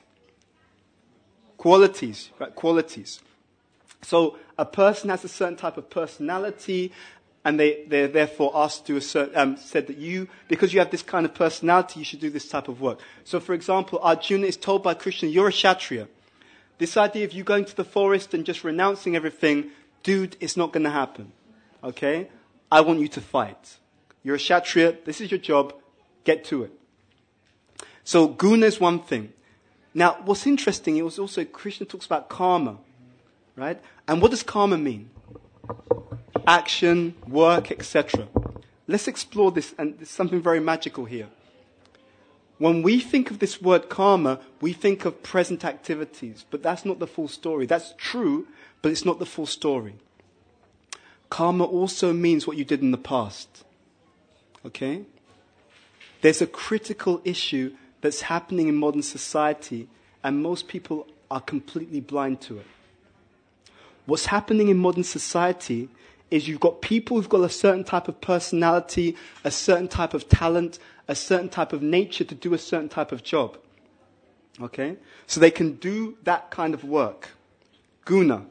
Qualities, right? Qualities. So a person has a certain type of personality, and they're therefore asked to do a certain, said that because you have this kind of personality, you should do this type of work. So for example, Arjuna is told by Krishna, you're a Kshatriya. This idea of you going to the forest and just renouncing everything, dude, it's not going to happen. Okay? I want you to fight. You're a Kshatriya, this is your job, get to it. So guna is one thing. Now, what's interesting, it was also, Krishna talks about karma, right? And what does karma mean? Action, work, etc. Let's explore this, and there's something very magical here. When we think of this word karma, we think of present activities, but that's not the full story. That's true, but it's not the full story. Karma also means what you did in the past. Okay? There's a critical issue that's happening in modern society, and most people are completely blind to it. What's happening in modern society is you've got people who've got a certain type of personality, a certain type of talent, a certain type of nature to do a certain type of job. Okay? So they can do that kind of work. Guna.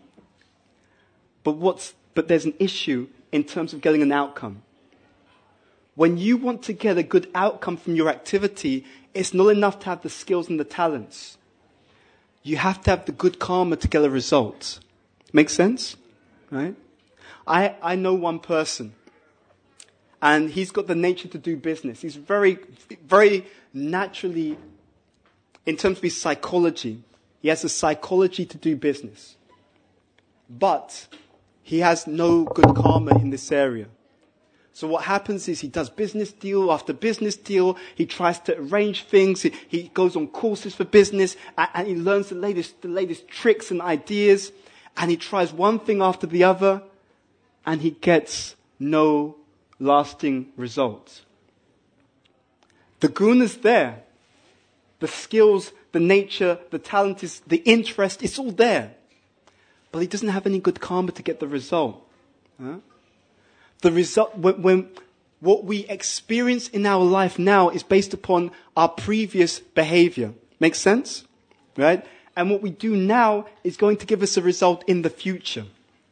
But there's an issue in terms of getting an outcome. When you want to get a good outcome from your activity, it's not enough to have the skills and the talents. You have to have the good karma to get a result. Make sense? Right? I know one person, and he's got the nature to do business. He's very, very naturally, in terms of his psychology, he has a psychology to do business. But he has no good karma in this area. So what happens is he does business deal after business deal. He tries to arrange things. He goes on courses for business, and he learns the latest tricks and ideas. And he tries one thing after the other, and he gets no lasting result. The guna's there. The skills, the nature, the talent, the interest, it's all there. But he doesn't have any good karma to get the result. Huh? The result, when what we experience in our life now is based upon our previous behavior. Makes sense? Right? And what we do now is going to give us a result in the future.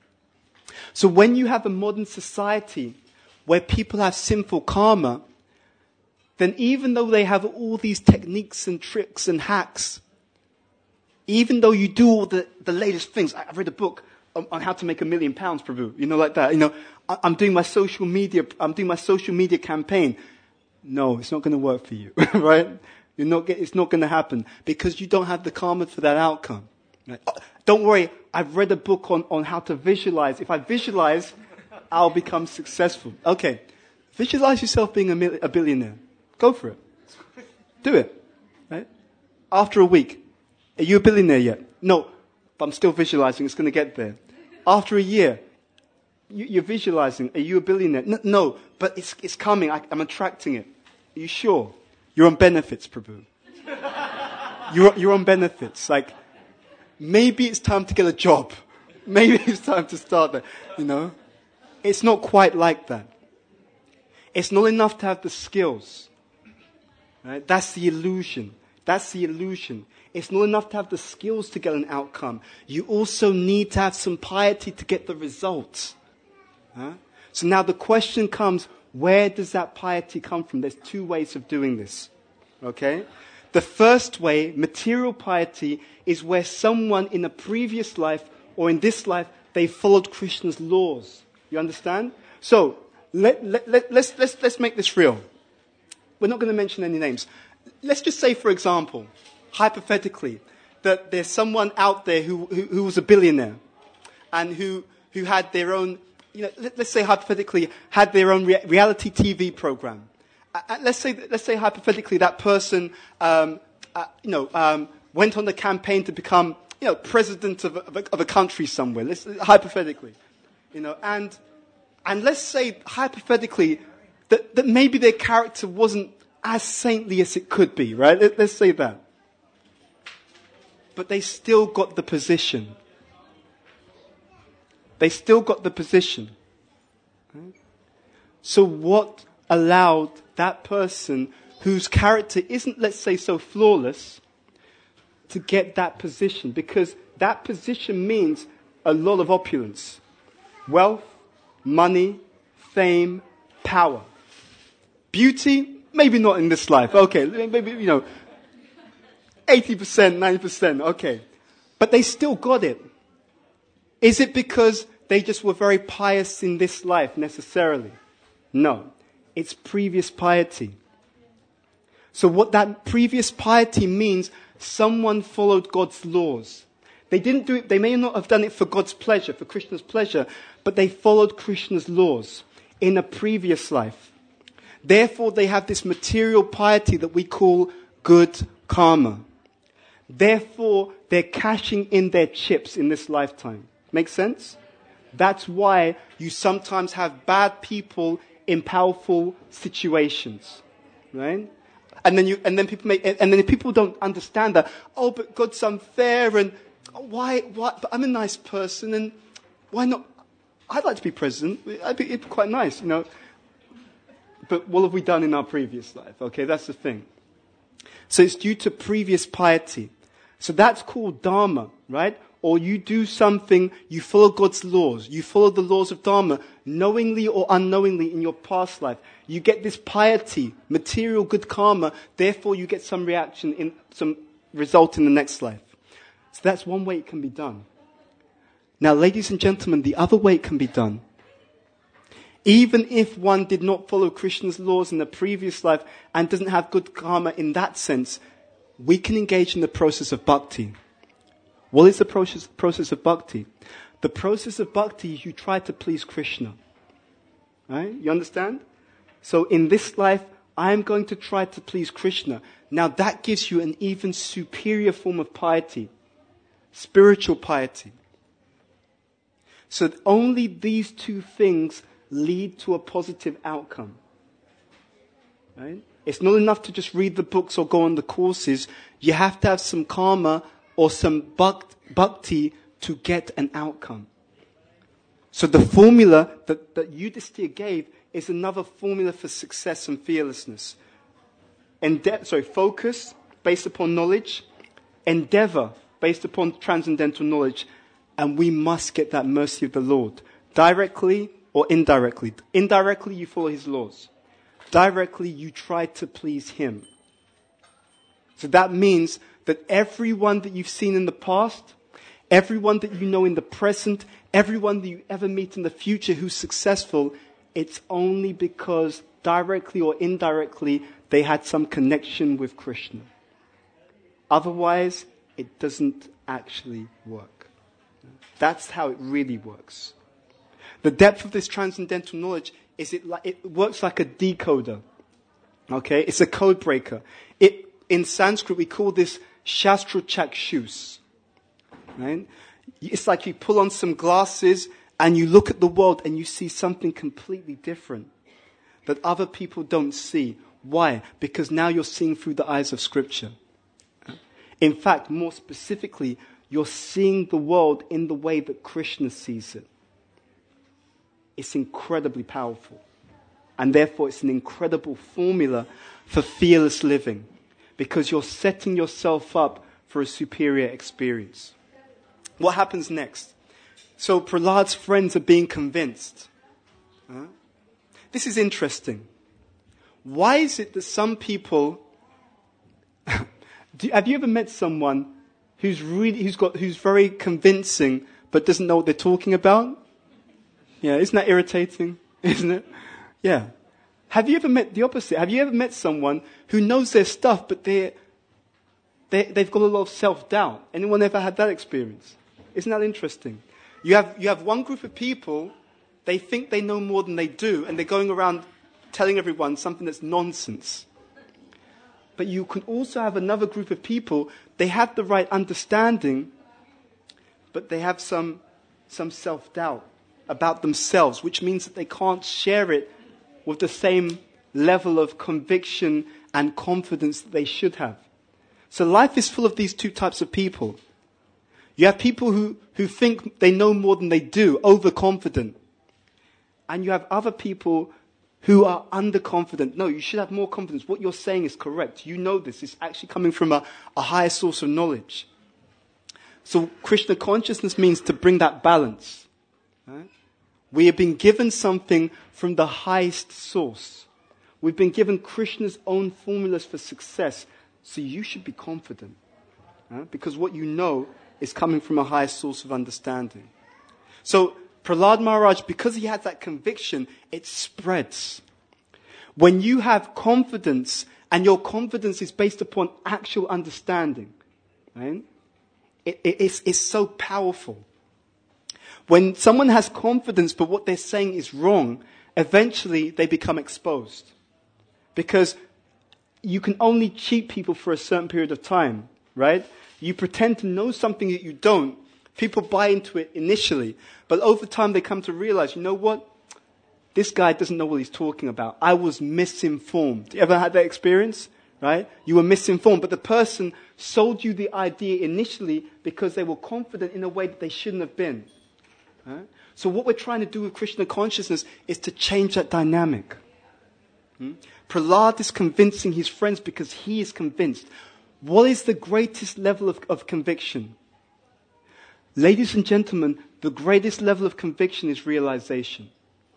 So when you have a modern society where people have sinful karma, then even though they have all these techniques and tricks and hacks, even though you do all the latest things, I've read a book on how to make £1 million, Prabhu, like that. I'm doing my social media campaign. No, it's not going to work for you, right? It's not going to happen because you don't have the karma for that outcome. Right? Don't worry, I've read a book on how to visualize. If I visualize, I'll become successful. Okay, visualize yourself being a billionaire. Go for it. Do it. Right? After a week, are you a billionaire yet? No, but I'm still visualizing. It's going to get there. After a year, you're visualizing. Are you a billionaire? No, but it's coming. I'm attracting it. Are you sure? You're on benefits, Prabhu. You're on benefits. Like, maybe it's time to get a job. Maybe it's time to start that. It's not quite like that. It's not enough to have the skills. Right? That's the illusion. It's not enough to have the skills to get an outcome. You also need to have some piety to get the results. Huh? So now the question comes, where does that piety come from? There's two ways of doing this. Okay? The first way, material piety, is where someone in a previous life or in this life, they followed Krishna's laws. You understand? So, let's make this real. We're not going to mention any names. Let's just say, for example, hypothetically, that there's someone out there who was a billionaire and who had their own, let's say hypothetically, had their own reality TV program. Let's say hypothetically that person, went on the campaign to become, president of a country somewhere. Hypothetically, and let's say hypothetically that maybe their character wasn't as saintly as it could be, right? Let's say that. But they still got the position. They still got the position. Right? So what allowed that person whose character isn't, let's say, so flawless, to get that position? Because that position means a lot of opulence. Wealth, money, fame, power. Beauty, maybe not in this life. Okay, maybe, 80%, 90%, okay. But they still got it. Is it because they just were very pious in this life necessarily? No. It's previous piety. So what that previous piety means, someone followed God's laws. They didn't do it, they may not have done it for God's pleasure, for Krishna's pleasure, but they followed Krishna's laws in a previous life. Therefore, they have this material piety that we call good karma. Therefore, they're cashing in their chips in this lifetime. Make sense? That's why you sometimes have bad people in powerful situations, right? And then people don't understand that. Oh, but God's unfair, and why? But I'm a nice person, and why not? I'd like to be president. It'd be quite nice, But what have we done in our previous life? Okay, that's the thing. So it's due to previous piety. So that's called dharma, right? Or you do something, you follow God's laws. You follow the laws of dharma, knowingly or unknowingly in your past life. You get this piety, material good karma, therefore you get some reaction, some result in the next life. So that's one way it can be done. Now, ladies and gentlemen, the other way it can be done, even if one did not follow Krishna's laws in the previous life and doesn't have good karma in that sense, we can engage in the process of bhakti. What is the process of bhakti? The process of bhakti is you try to please Krishna. Right? You understand? So in this life, I am going to try to please Krishna. Now that gives you an even superior form of piety. Spiritual piety. So only these two things lead to a positive outcome. Right? It's not enough to just read the books or go on the courses. You have to have some karma or some bhakti to get an outcome. So the formula that Yudhisthira gave is another formula for success and fearlessness. Focus based upon knowledge, endeavor based upon transcendental knowledge, and we must get that mercy of the Lord. Directly or indirectly. Indirectly, you follow his laws. Directly, you try to please him. So that means that everyone that you've seen in the past, everyone that you know in the present, everyone that you ever meet in the future who's successful, it's only because directly or indirectly they had some connection with Krishna. Otherwise, it doesn't actually work. That's how it really works. The depth of this transcendental knowledge is it works like a decoder. Okay? It's a code breaker. In Sanskrit, we call this Shastra Chakshus. Right? It's like you pull on some glasses and you look at the world and you see something completely different that other people don't see. Why? Because now you're seeing through the eyes of Scripture. In fact, more specifically, you're seeing the world in the way that Krishna sees it. It's incredibly powerful. And therefore, it's an incredible formula for fearless living. Because you're setting yourself up for a superior experience. What happens next? So Prahlad's friends are being convinced. This is interesting. Why is it that some people... have you ever met someone who's very convincing but doesn't know what they're talking about? Yeah, isn't that irritating? Isn't it? Yeah. Have you ever met the opposite? Have you ever met someone who knows their stuff, but they've got a lot of self-doubt? Anyone ever had that experience? Isn't that interesting? You have one group of people, they think they know more than they do, and they're going around telling everyone something that's nonsense. But you can also have another group of people, they have the right understanding, but they have some self-doubt about themselves, which means that they can't share it with the same level of conviction and confidence that they should have. So life is full of these two types of people. You have people who think they know more than they do, overconfident. And you have other people who are underconfident. No, you should have more confidence. What you're saying is correct. You know this. It's actually coming from a higher source of knowledge. So Krishna consciousness means to bring that balance. Right? We have been given something from the highest source. We've been given Krishna's own formulas for success. So you should be confident. Right? Because what you know is coming from a higher source of understanding. So Prahlad Maharaj, because he had that conviction, it spreads. When you have confidence, and your confidence is based upon actual understanding, right? It's so powerful. When someone has confidence, but what they're saying is wrong, eventually they become exposed. Because you can only cheat people for a certain period of time, right? You pretend to know something that you don't. People buy into it initially, but over time they come to realize, you know what? This guy doesn't know what he's talking about. I was misinformed. You ever had that experience? Right? You were misinformed, but the person sold you the idea initially because they were confident in a way that they shouldn't have been. Right? So what we're trying to do with Krishna consciousness is to change that dynamic. Prahlad is convincing his friends because he is convinced. What is the greatest level of conviction? Ladies and gentlemen, the greatest level of conviction is realization.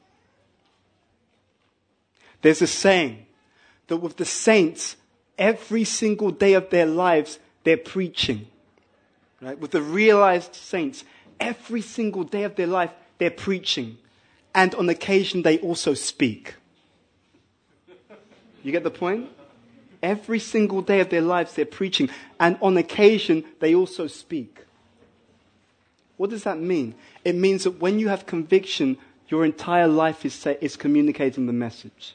There's a saying that with the saints, every single day of their lives, they're preaching. Right? With the realized saints, every single day of their life, they're preaching. And on occasion, they also speak. You get the point? Every single day of their lives, they're preaching. And on occasion, they also speak. What does that mean? It means that when you have conviction, your entire life is communicating the message.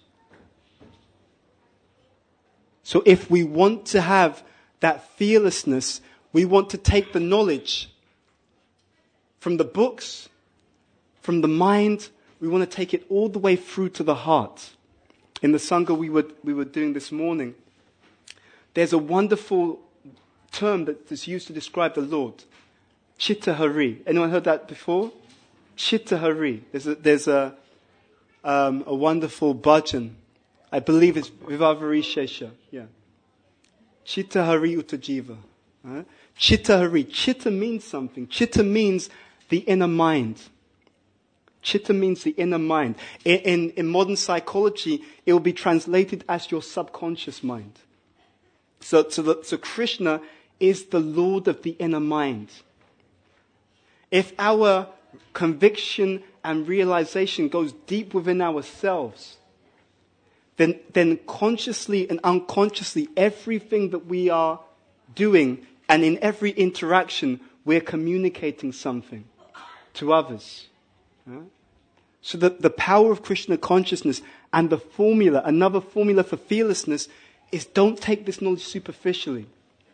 So if we want to have that fearlessness, we want to take the knowledge from the books, from the mind, we want to take it all the way through to the heart. In the Sangha we were doing this morning, there's a wonderful term that is used to describe the Lord. Chitta Hari. Anyone heard that before? Chitta Hari. There's a wonderful bhajan. I believe it's Vivavari Shesha. Yeah. Chitta Hari Utajiva. Chitta Hari. Chitta means something. Chitta means the inner mind. Chitta means the inner mind. In modern psychology, it will be translated as your subconscious mind. So Krishna is the Lord of the inner mind. If our conviction and realization goes deep within ourselves, then consciously and unconsciously, everything that we are doing and in every interaction, we're communicating something to others. So the power of Krishna consciousness and the formula, another formula for fearlessness, is don't take this knowledge superficially.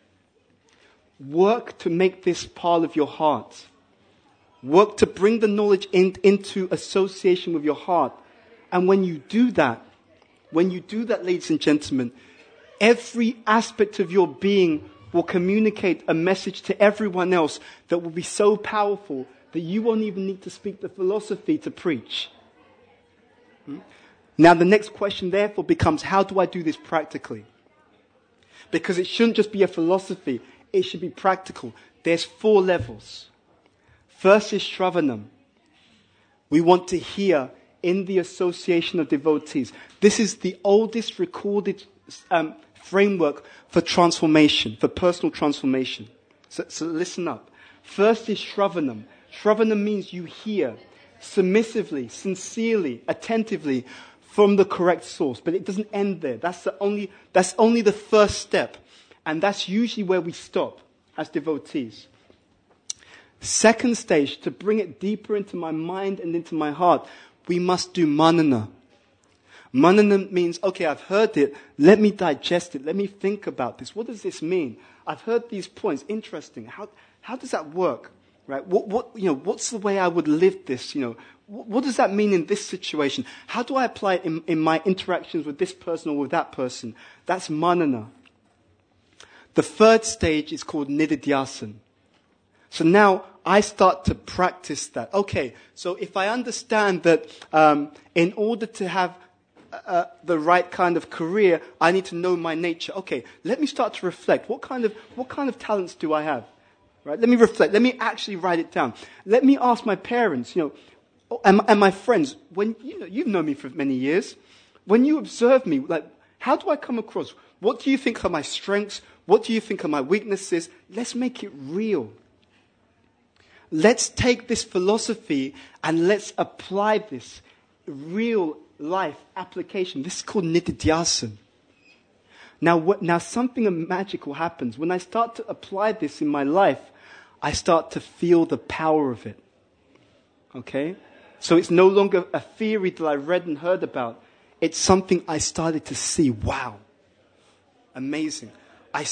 Work to make this part of your heart. Work to bring the knowledge into association with your heart. And when you do that, ladies and gentlemen, every aspect of your being will communicate a message to everyone else that will be so powerful that you won't even need to speak the philosophy to preach. Now the next question therefore becomes, how do I do this practically? Because it shouldn't just be a philosophy, it should be practical. There's 4 levels. First is Shravanam. We want to hear in the association of devotees. This is the oldest recorded framework for transformation, for personal transformation. So listen up. First is Shravanam. Shravanam means you hear submissively, sincerely, attentively, from the correct source. But it doesn't end there. That's only the first step. And that's usually where we stop as devotees. Second stage, to bring it deeper into my mind and into my heart, we must do manana. Manana means, okay, I've heard it. Let me digest it. Let me think about this. What does this mean? I've heard these points. Interesting. How does that work? Right? What's the way I would live this? What does that mean in this situation? How do I apply it in my interactions with this person or with that person? That's manana. The third stage is called nididhyasan. So now I start to practice that. Okay, so if I understand that in order to have the right kind of career, I need to know my nature. Okay, let me start to reflect. What kind of talents do I have? Right? Let me reflect. Let me actually write it down. Let me ask my parents, and my friends. When you've known me for many years, when you observe me, like, how do I come across? What do you think are my strengths? What do you think are my weaknesses? Let's make it real. Let's take this philosophy and let's apply this real life application. This is called nididhyasan. Now something magical happens. When I start to apply this in my life, I start to feel the power of it. Okay? So it's no longer a theory that I read and heard about. It's something I started to see. Wow. Amazing. I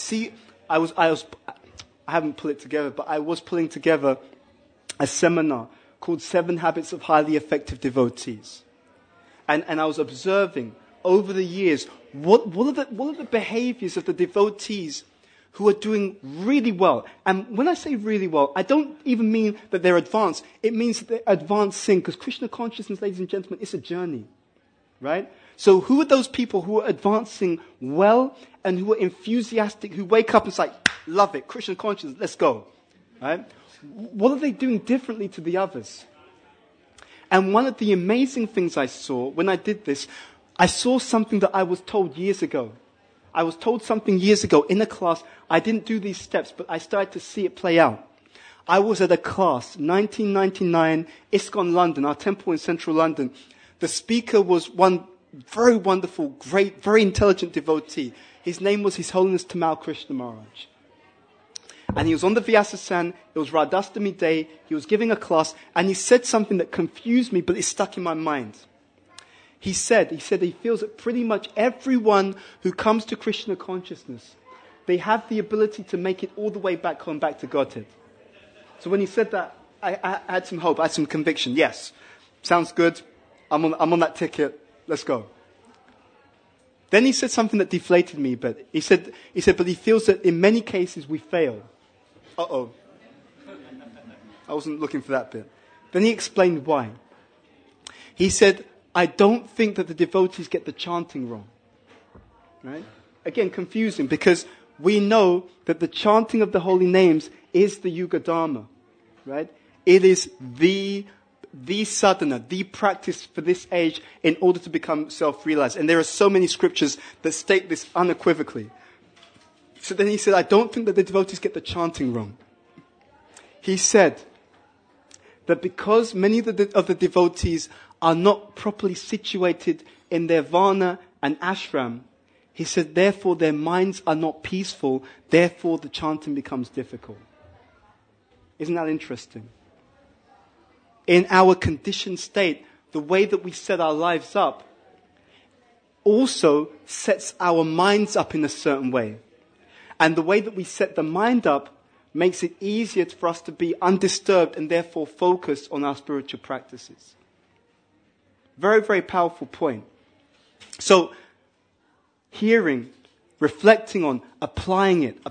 haven't put it together, but I was pulling together a seminar called 7 Habits of Highly Effective Devotees. And I was observing over the years, what are the behaviors of the devotees who are doing really well? And when I say really well, I don't even mean that they're advanced. It means that they're advancing, because Krishna consciousness, ladies and gentlemen, is a journey. Right? So who are those people who are advancing well and who are enthusiastic, who wake up and say, love it, Krishna consciousness, let's go. Right? What are they doing differently to the others? And one of the amazing things I saw when I did this, I saw something that I was told years ago. I was told something years ago in a class. I didn't do these steps, but I started to see it play out. I was at a class, 1999, ISKCON London, our temple in central London. The speaker was one very wonderful, great, very intelligent devotee. His name was His Holiness Tamal Krishna Maharaj. And he was on the Vyasasan. It was Radhastami Day. He was giving a class, and he said something that confused me, but it stuck in my mind. He said he feels that pretty much everyone who comes to Krishna consciousness, they have the ability to make it all the way back home, back to Godhead. So when he said that, I had some hope, I had some conviction. Yes, sounds good. I'm on that ticket. Let's go. Then he said something that deflated me, but he said, but he feels that in many cases we fail. Uh-oh. I wasn't looking for that bit. Then he explained why. He said, I don't think that the devotees get the chanting wrong. Right? Again, confusing, because we know that the chanting of the holy names is the Yuga Dharma. Right? It is the sadhana, the practice for this age in order to become self-realized. And there are so many scriptures that state this unequivocally. So then he said, I don't think that the devotees get the chanting wrong. He said that because many of the devotees are not properly situated in their varna and ashram, he said, therefore their minds are not peaceful, therefore the chanting becomes difficult. Isn't that interesting? In our conditioned state, the way that we set our lives up also sets our minds up in a certain way. And the way that we set the mind up makes it easier for us to be undisturbed and therefore focused on our spiritual practices. Very, very powerful point. So, hearing, reflecting on, applying it,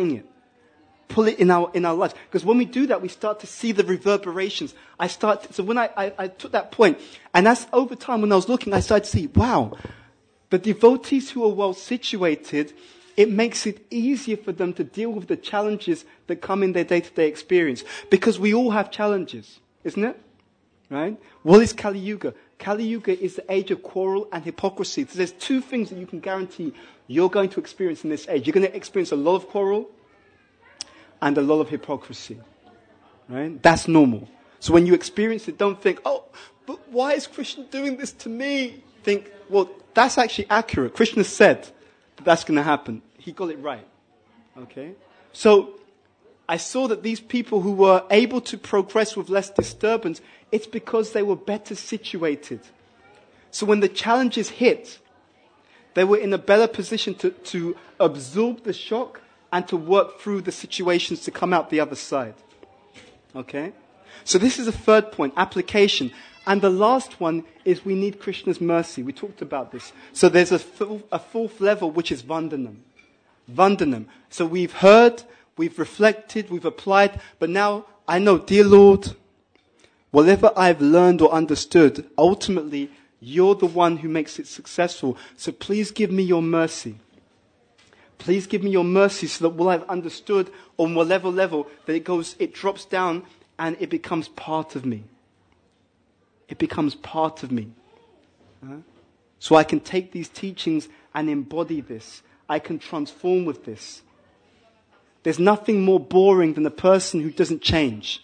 pull it in our lives. Because when we do that, we start to see the reverberations. So when I took that point, and as over time when I was looking, I started to see, wow, the devotees who are well situated, it makes it easier for them to deal with the challenges that come in their day-to-day experience. Because we all have challenges, isn't it? Right? What is Kali Yuga? Kali Yuga is the age of quarrel and hypocrisy. So there's 2 things that you can guarantee you're going to experience in this age. You're going to experience a lot of quarrel and a lot of hypocrisy. Right? That's normal. So when you experience it, don't think, oh, but why is Krishna doing this to me? Think, Well, that's actually accurate. Krishna said that that's going to happen. He got it right. Okay? So, I saw that these people who were able to progress with less disturbance, it's because they were better situated. So when the challenges hit, they were in a better position to absorb the shock and to work through the situations to come out the other side. Okay? So this is a third point, application. And the last one is we need Krishna's mercy. We talked about this. So there's a fourth level, which is Vandanam. Vandanam. So we've heard, we've reflected, we've applied, but now I know, dear Lord, whatever I've learned or understood, ultimately, you're the one who makes it successful. So please give me your mercy. Please give me your mercy so that what I've understood on whatever level, that it drops down and it becomes part of me. It becomes part of me. So I can take these teachings and embody this. I can transform with this. There's nothing more boring than a person who doesn't change.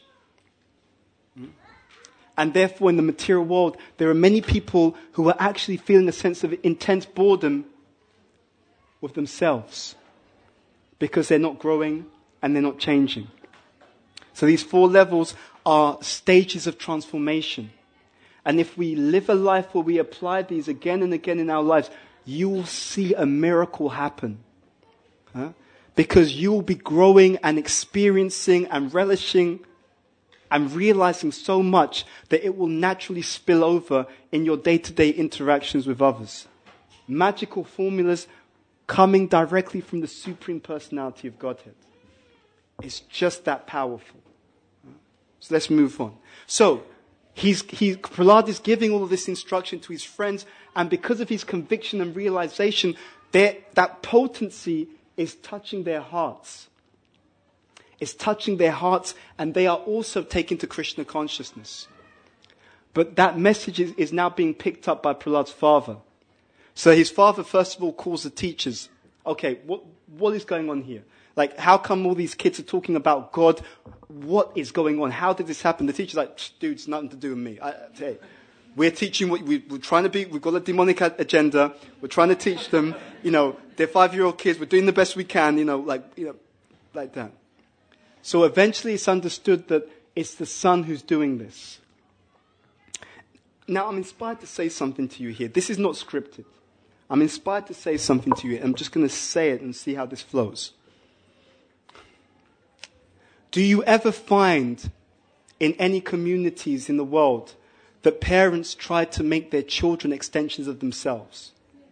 And therefore in the material world, there are many people who are actually feeling a sense of intense boredom with themselves because they're not growing and they're not changing. So these 4 levels are stages of transformation. And if we live a life where we apply these again and again in our lives, you will see a miracle happen. Because you will be growing and experiencing and relishing and realizing so much that it will naturally spill over in your day-to-day interactions with others. Magical formulas coming directly from the Supreme Personality of Godhead. It's just that powerful. So let's move on. So, Prahlad is giving all of this instruction to his friends, and because of his conviction and realization, that potency is touching their hearts. It's touching their hearts, and they are also taken to Krishna consciousness. But that message is now being picked up by Prahlad's father. So his father, first of all, calls the teachers. Okay, what is going on here? Like, how come all these kids are talking about God? What is going on? How did this happen? The teacher's like, dude, it's nothing to do with me. Hey, we're teaching what we're trying to be. We've got a demonic agenda. We're trying to teach them. They're 5-year-old kids. We're doing the best we can. Like that. So eventually, it's understood that it's the son who's doing this. Now, I'm inspired to say something to you here. This is not scripted. I'm inspired to say something to you. I'm just going to say it and see how this flows. Do you ever find in any communities in the world that parents try to make their children extensions of themselves?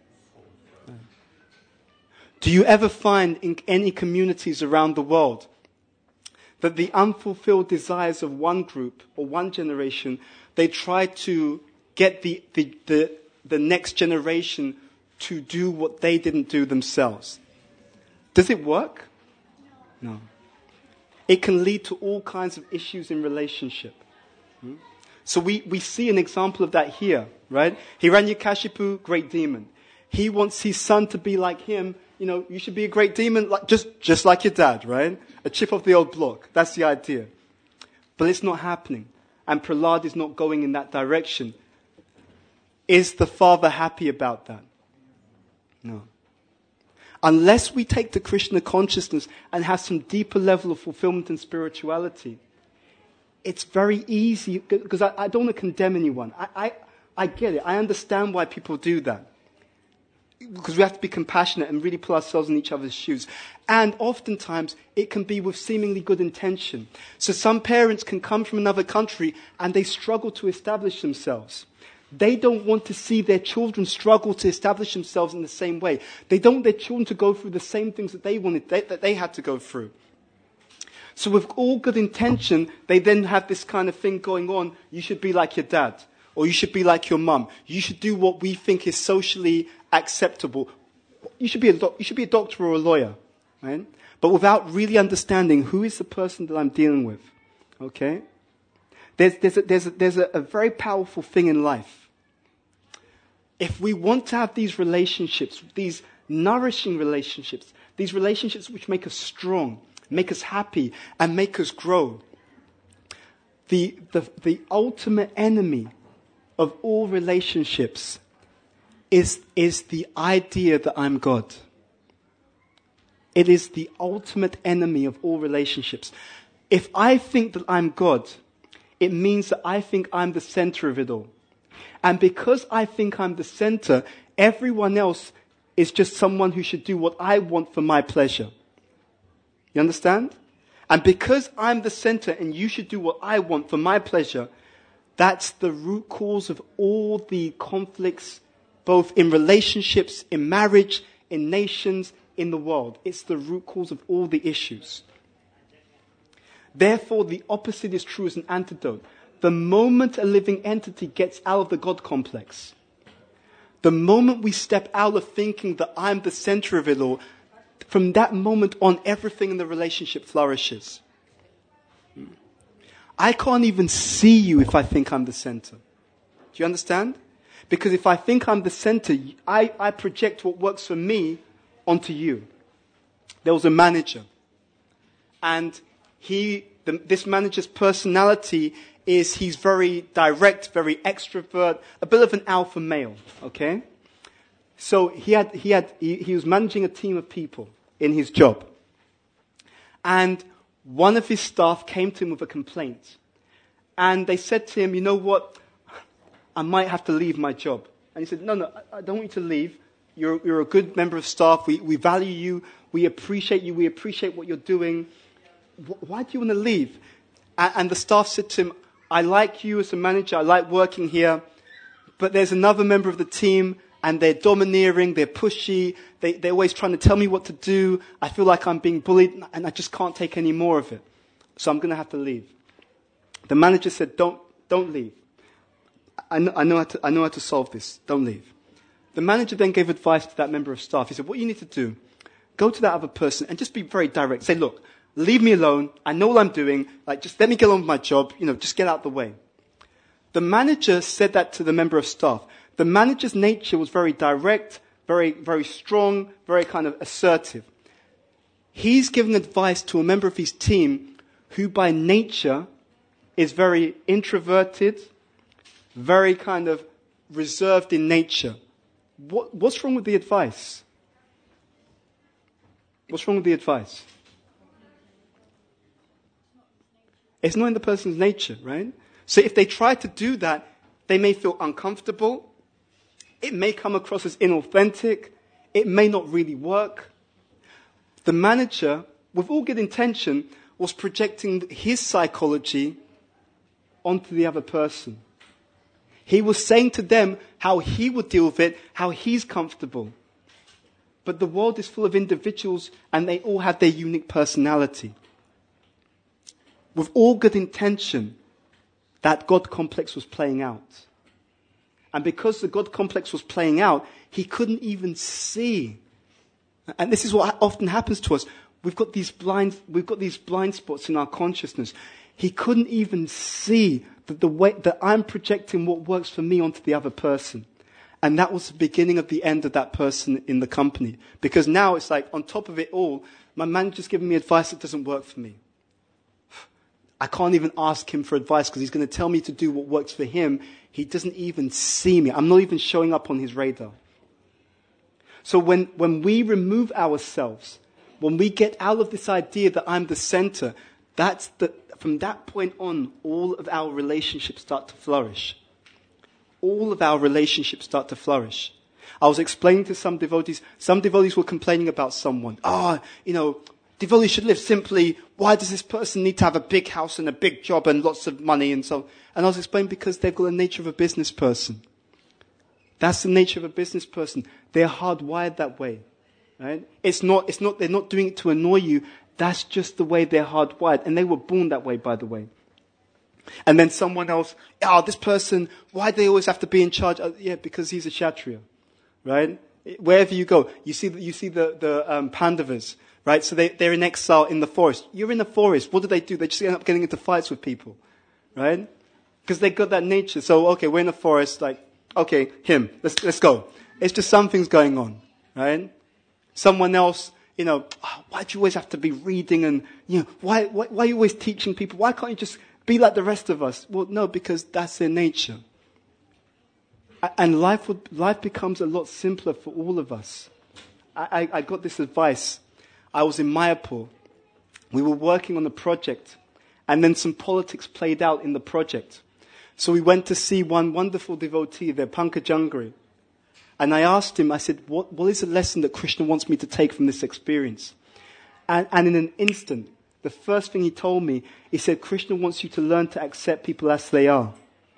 Do you ever find in any communities around the world that the unfulfilled desires of one group or one generation, they try to get the next generation to do what they didn't do themselves? Does it work? No. It can lead to all kinds of issues in relationship. So we see an example of that here, right? Hiranyakashipu, great demon. He wants his son to be like him. You should be a great demon, just like your dad, right? A chip off the old block. That's the idea. But it's not happening. And Prahlad is not going in that direction. Is the father happy about that? No. Unless we take to Krishna consciousness and have some deeper level of fulfillment and spirituality, it's very easy, because I don't want to condemn anyone. I get it. I understand why people do that. Because we have to be compassionate and really put ourselves in each other's shoes. And oftentimes, it can be with seemingly good intention. So some parents can come from another country and they struggle to establish themselves. They don't want to see their children struggle to establish themselves in the same way. They don't want their children to go through the same things that they had to go through. So with all good intention, they then have this kind of thing going on. You should be like your dad. Or you should be like your mum. You should do what we think is socially acceptable. You should be a doctor or a lawyer, right? But without really understanding who is the person that I'm dealing with. Okay? There's a very powerful thing in life. If we want to have these relationships, these nourishing relationships, these relationships which make us strong, make us happy, and make us grow, the ultimate enemy of all relationships is the idea that I'm God. It is the ultimate enemy of all relationships. If I think that I'm God, it means that I think I'm the center of it all. And because I think I'm the center, everyone else is just someone who should do what I want for my pleasure. You understand? And because I'm the center and you should do what I want for my pleasure, that's the root cause of all the conflicts, both in relationships, in marriage, in nations, in the world. It's the root cause of all the issues. Therefore, the opposite is true as an antidote. The moment a living entity gets out of the God complex, the moment we step out of thinking that I'm the center of it all, from that moment on, everything in the relationship flourishes. I can't even see you if I think I'm the center. Do you understand? Because if I think I'm the center, I project what works for me onto you. There was a manager, and this manager's personality is he's very direct, very extrovert, a bit of an alpha male, okay? So he was managing a team of people in his job. And one of his staff came to him with a complaint. And they said to him, you know what? I might have to leave my job. And he said, no, I don't want you to leave. You're a good member of staff. We value you. We appreciate you. We appreciate what you're doing. Why do you want to leave? And the staff said to him, I like you as a manager. I like working here. But there's another member of the team, and they're domineering. They're pushy. They're always trying to tell me what to do. I feel like I'm being bullied, and I just can't take any more of it. So I'm going to have to leave. The manager said, don't leave. I know how to solve this. Don't leave. The manager then gave advice to that member of staff. He said, what you need to do, go to that other person and just be very direct. Say, look, leave me alone. I know what I'm doing. Like, just let me get on with my job. Just get out the way. The manager said that to the member of staff. The manager's nature was very direct, very, very strong, very kind of assertive. He's giving advice to a member of his team who by nature is very introverted, very kind of reserved in nature. What's wrong with the advice? What's wrong with the advice? It's not in the person's nature, right? So if they try to do that, they may feel uncomfortable. It may come across as inauthentic. It may not really work. The manager, with all good intention, was projecting his psychology onto the other person. He was saying to them how he would deal with it, how he's comfortable. But the world is full of individuals and they all have their unique personality. With all good intention, that God complex was playing out. And because the God complex was playing out, he couldn't even see. And this is what often happens to us. We've got these blind spots in our consciousness. He couldn't even see that the way that I'm projecting what works for me onto the other person. And that was the beginning of the end of that person in the company. Because now it's like, on top of it all, my manager's giving me advice that doesn't work for me. I can't even ask him for advice because he's going to tell me to do what works for him. He doesn't even see me. I'm not even showing up on his radar. So when we remove ourselves, when we get out of this idea that I'm the center, from that point on, all of our relationships start to flourish. All of our relationships start to flourish. I was explaining to some devotees were complaining about someone. Devotees should live simply. Why does this person need to have a big house and a big job and lots of money and so on? And I was explaining because they've got the nature of a business person. That's the nature of a business person. They're hardwired that way. Right? They're not doing it to annoy you. That's just the way they're hardwired. And they were born that way, by the way. And then someone else, this person, why do they always have to be in charge? Because he's a Kshatriya. Right? Wherever you go, you see the Pandavas. Right? So they're in exile in the forest. You're in the forest. What do? They just end up getting into fights with people. Right? Because they got that nature. So, okay, we're in the forest, him, let's go. It's just something's going on. Right? Someone else, why do you always have to be reading and, why are you always teaching people? Why can't you just be like the rest of us? Well, no, because that's their nature. And life becomes a lot simpler for all of us. I got this advice. I was in Mayapur. We were working on a project, and then some politics played out in the project. So we went to see one wonderful devotee there, Pankajangri. And I asked him, I said, what is the lesson that Krishna wants me to take from this experience? And in an instant, the first thing he told me, he said, Krishna wants you to learn to accept people as they are.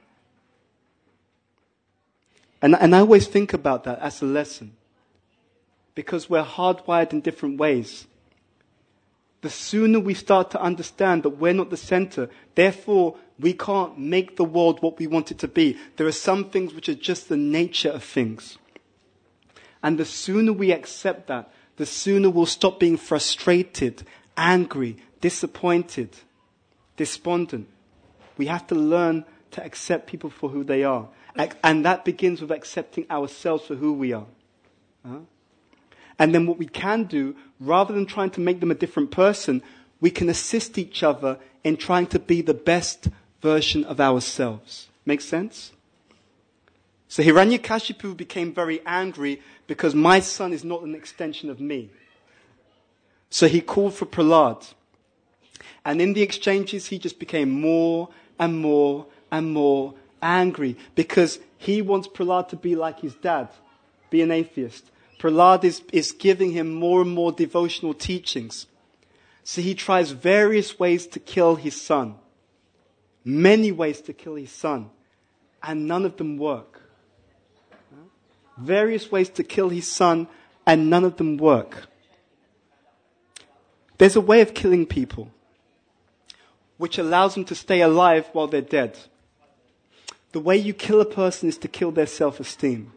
And I always think about that as a lesson. Because we're hardwired in different ways. The sooner we start to understand that we're not the center, therefore we can't make the world what we want it to be. There are some things which are just the nature of things. And the sooner we accept that, the sooner we'll stop being frustrated, angry, disappointed, despondent. We have to learn to accept people for who they are. And that begins with accepting ourselves for who we are. And then what we can do, rather than trying to make them a different person, we can assist each other in trying to be the best version of ourselves. Make sense? So Hiranyakashipu became very angry because my son is not an extension of me. So he called for Prahlad. And in the exchanges, he just became more and more and more angry because he wants Prahlad to be like his dad, be an atheist. Prahlad is giving him more and more devotional teachings. So he tries various ways to kill his son. Many ways to kill his son. And none of them work. Various ways to kill his son, and none of them work. There's a way of killing people which allows them to stay alive while they're dead. The way you kill a person is to kill their self-esteem.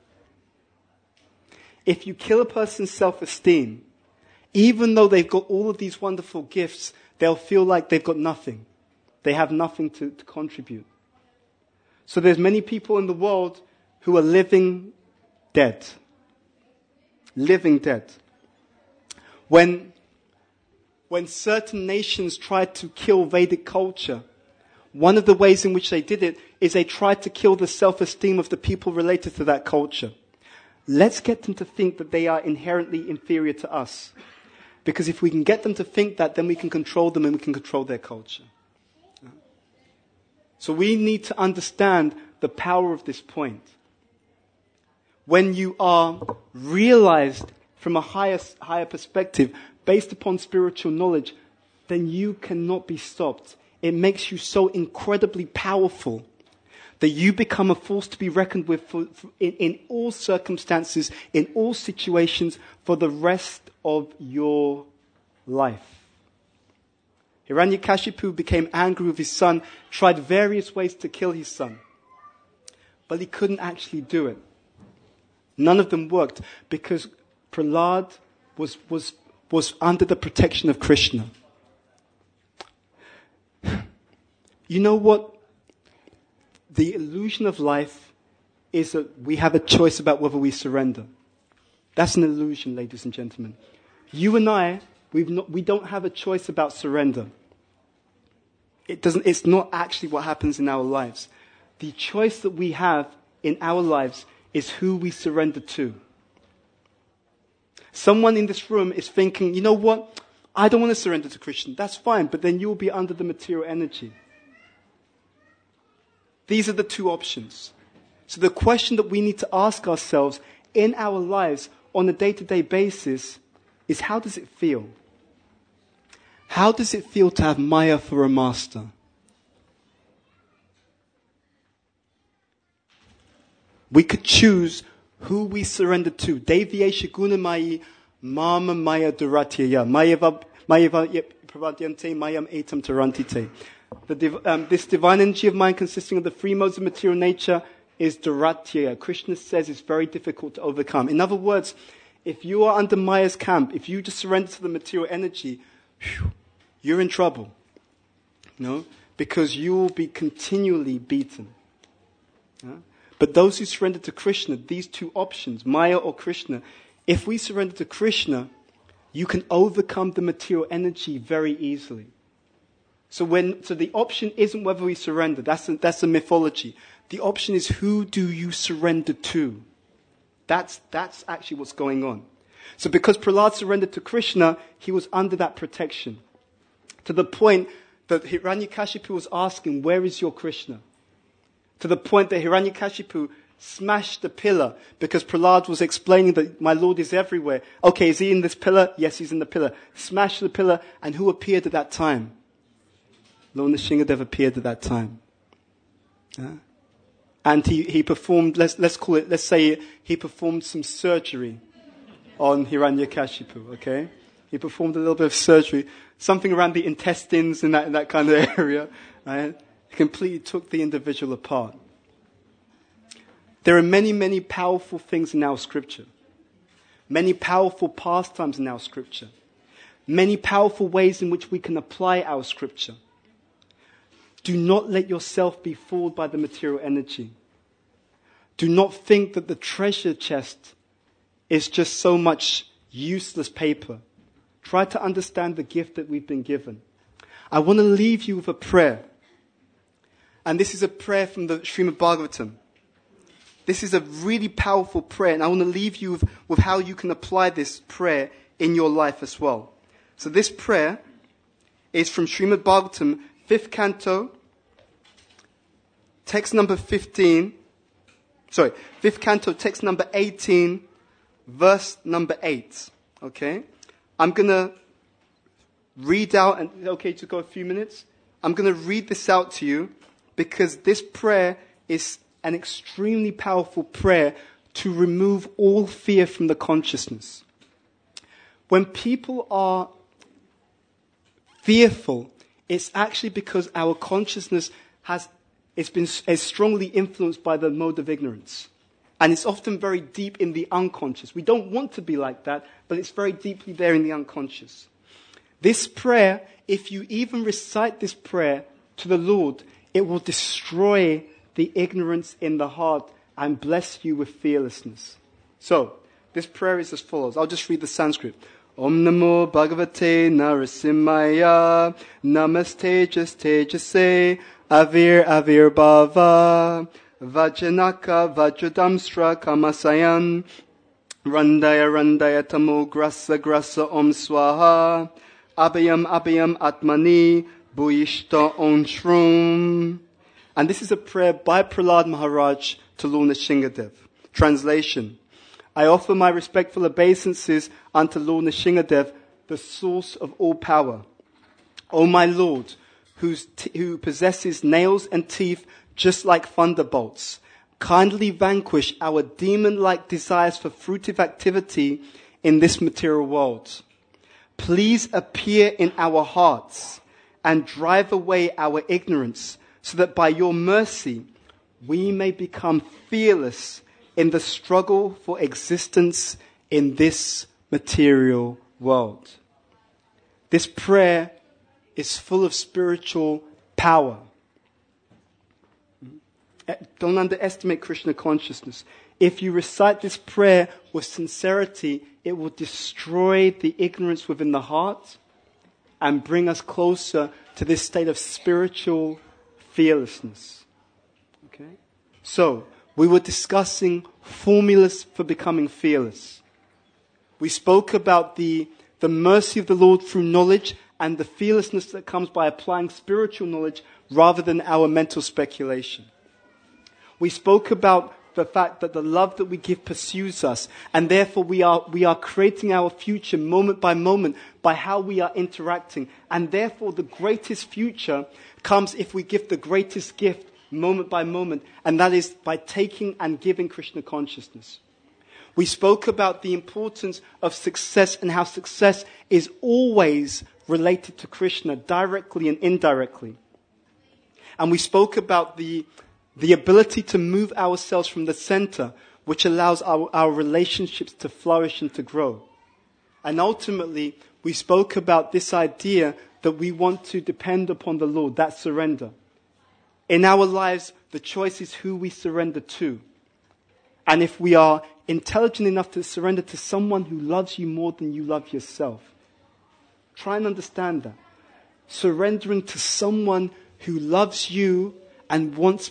If you kill a person's self-esteem, even though they've got all of these wonderful gifts, they'll feel like they've got nothing. They have nothing to contribute. So there's many people in the world who are living dead. Living dead. When certain nations tried to kill Vedic culture, one of the ways in which they did it is they tried to kill the self-esteem of the people related to that culture. Let's get them to think that they are inherently inferior to us. Because if we can get them to think that, then we can control them and we can control their culture. So we need to understand the power of this point. When you are realized from a higher perspective, based upon spiritual knowledge, then you cannot be stopped. It makes you so incredibly powerful that you become a force to be reckoned with in all circumstances, in all situations, for the rest of your life. Hiranyakashipu became angry with his son, tried various ways to kill his son. But he couldn't actually do it. None of them worked because Prahlad was under the protection of Krishna. You know what? The illusion of life is that we have a choice about whether we surrender. That's an illusion, ladies and gentlemen. You and I, we don't have a choice about surrender. It's not actually what happens in our lives. The choice that we have in our lives is who we surrender to. Someone in this room is thinking, you know what? I don't want to surrender to Krishna. That's fine, but then you'll be under the material energy. These are the two options. So the question that we need to ask ourselves in our lives on a day-to-day basis is, how does it feel? How does it feel to have Maya for a master? We could choose who we surrender to. Devyesha gunamayi mama maya duratyaya. Mayava pravadyante mayam etam tarantite. This divine energy of mind consisting of the three modes of material nature is duratya. Krishna says it's very difficult to overcome. In other words, if you are under Maya's camp, if you just surrender to the material energy, you're in trouble. Because you will be continually beaten. But those who surrender to Krishna, these two options, Maya or Krishna, if we surrender to Krishna, you can overcome the material energy very easily. So the option isn't whether we surrender. That's a mythology. The option is, who do you surrender to? That's actually what's going on. So because Prahlad surrendered to Krishna, he was under that protection. To the point that Hiranyakashipu was asking, where is your Krishna? To the point that Hiranyakashipu smashed the pillar because Prahlad was explaining that my Lord is everywhere. Okay, is he in this pillar? Yes, he's in the pillar. Smashed the pillar, and who appeared at that time? Lord Nrsingadev appeared at that time. And he performed, let's say he performed some surgery on Hiranyakashipu, okay? He performed a little bit of surgery, something around the intestines in that kind of area, right? He completely took the individual apart. There are many, many powerful things in our scripture. Many powerful pastimes in our scripture. Many powerful ways in which we can apply our scripture. Do not let yourself be fooled by the material energy. Do not think that the treasure chest is just so much useless paper. Try to understand the gift that we've been given. I want to leave you with a prayer. And this is a prayer from the Srimad Bhagavatam. This is a really powerful prayer, and I want to leave you with how you can apply this prayer in your life as well. So this prayer is from Srimad Bhagavatam, 5th canto, text number 15. 5th canto, text number 18, verse number 8. Okay? I'm going to read out, and is it okay to go a few minutes? I'm going to read this out to you because this prayer is an extremely powerful prayer to remove all fear from the consciousness. When people are fearful, it's actually because our consciousness is strongly influenced by the mode of ignorance. And it's often very deep in the unconscious. We don't want to be like that, but it's very deeply there in the unconscious. This prayer, if you even recite this prayer to the Lord, it will destroy the ignorance in the heart and bless you with fearlessness. So, this prayer is as follows. I'll just read the Sanskrit. Om Namo Bhagavate Narasimhaya Namaste Tejase Avir Bhava Vajanaka Vajradamstra Kamasayan Randaya Tamo Grasa Om Swaha Abhayam Atmani Bhuishta Om Shrum. And this is a prayer by Prahlad Maharaj to Lord Nrsingadev. Translation. I offer my respectful obeisances unto Lord Nrsingadev, the source of all power. O my Lord, who possesses nails and teeth just like thunderbolts, kindly vanquish our demon-like desires for fruitive activity in this material world. Please appear in our hearts and drive away our ignorance, so that by your mercy we may become fearless in the struggle for existence in this material world. This prayer is full of spiritual power. Don't underestimate Krishna consciousness. If you recite this prayer with sincerity, it will destroy the ignorance within the heart and bring us closer to this state of spiritual fearlessness. Okay? So, we were discussing formulas for becoming fearless. We spoke about the mercy of the Lord through knowledge and the fearlessness that comes by applying spiritual knowledge rather than our mental speculation. We spoke about the fact that the love that we give pursues us, and therefore we are creating our future moment by moment by how we are interacting. And therefore the greatest future comes if we give the greatest gift moment by moment, and that is by taking and giving Krishna consciousness. We spoke about the importance of success and how success is always related to Krishna, directly and indirectly. And we spoke about the ability to move ourselves from the center, which allows our relationships to flourish and to grow. And ultimately, we spoke about this idea that we want to depend upon the Lord, that surrender. In our lives, the choice is who we surrender to. And if we are intelligent enough to surrender to someone who loves you more than you love yourself, try and understand that. Surrendering to someone who loves you and wants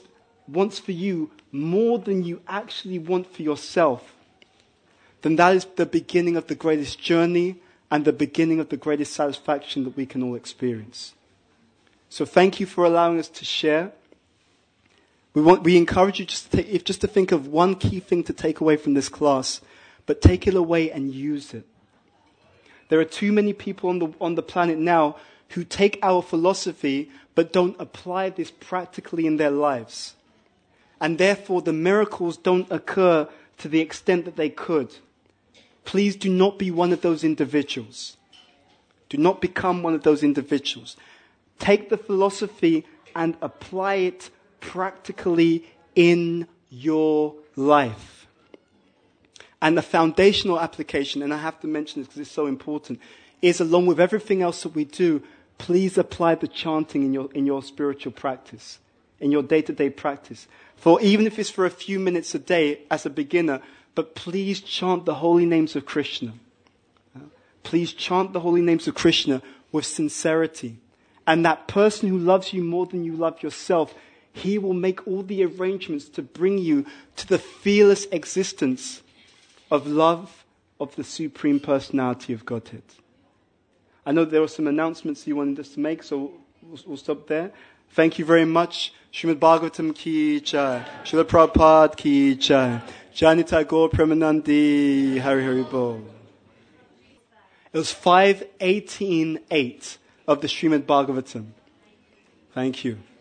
wants for you more than you actually want for yourself, then that is the beginning of the greatest journey and the beginning of the greatest satisfaction that we can all experience. So thank you for allowing us to share. We encourage you just to think of one key thing to take away from this class, but take it away and use it. There are too many people on the planet now who take our philosophy but don't apply this practically in their lives. And therefore the miracles don't occur to the extent that they could. Please do not be one of those individuals. Do not become one of those individuals. Take the philosophy and apply it practically in your life. And the foundational application, and I have to mention this because it's so important, is along with everything else that we do, please apply the chanting in your spiritual practice, in your day-to-day practice. For even if it's for a few minutes a day as a beginner, but please chant the holy names of Krishna. Please chant the holy names of Krishna with sincerity. And that person who loves you more than you love yourself, he will make all the arrangements to bring you to the fearless existence of love of the Supreme Personality of Godhead. I know there were some announcements you wanted us to make, so we'll stop there. Thank you very much. Srimad Bhagavatam ki jai. Srila Prabhupada ki jai. Janita Gaur Premanandi Hari Hari Bol. It was 5:18:8 of the Srimad Bhagavatam. Thank you.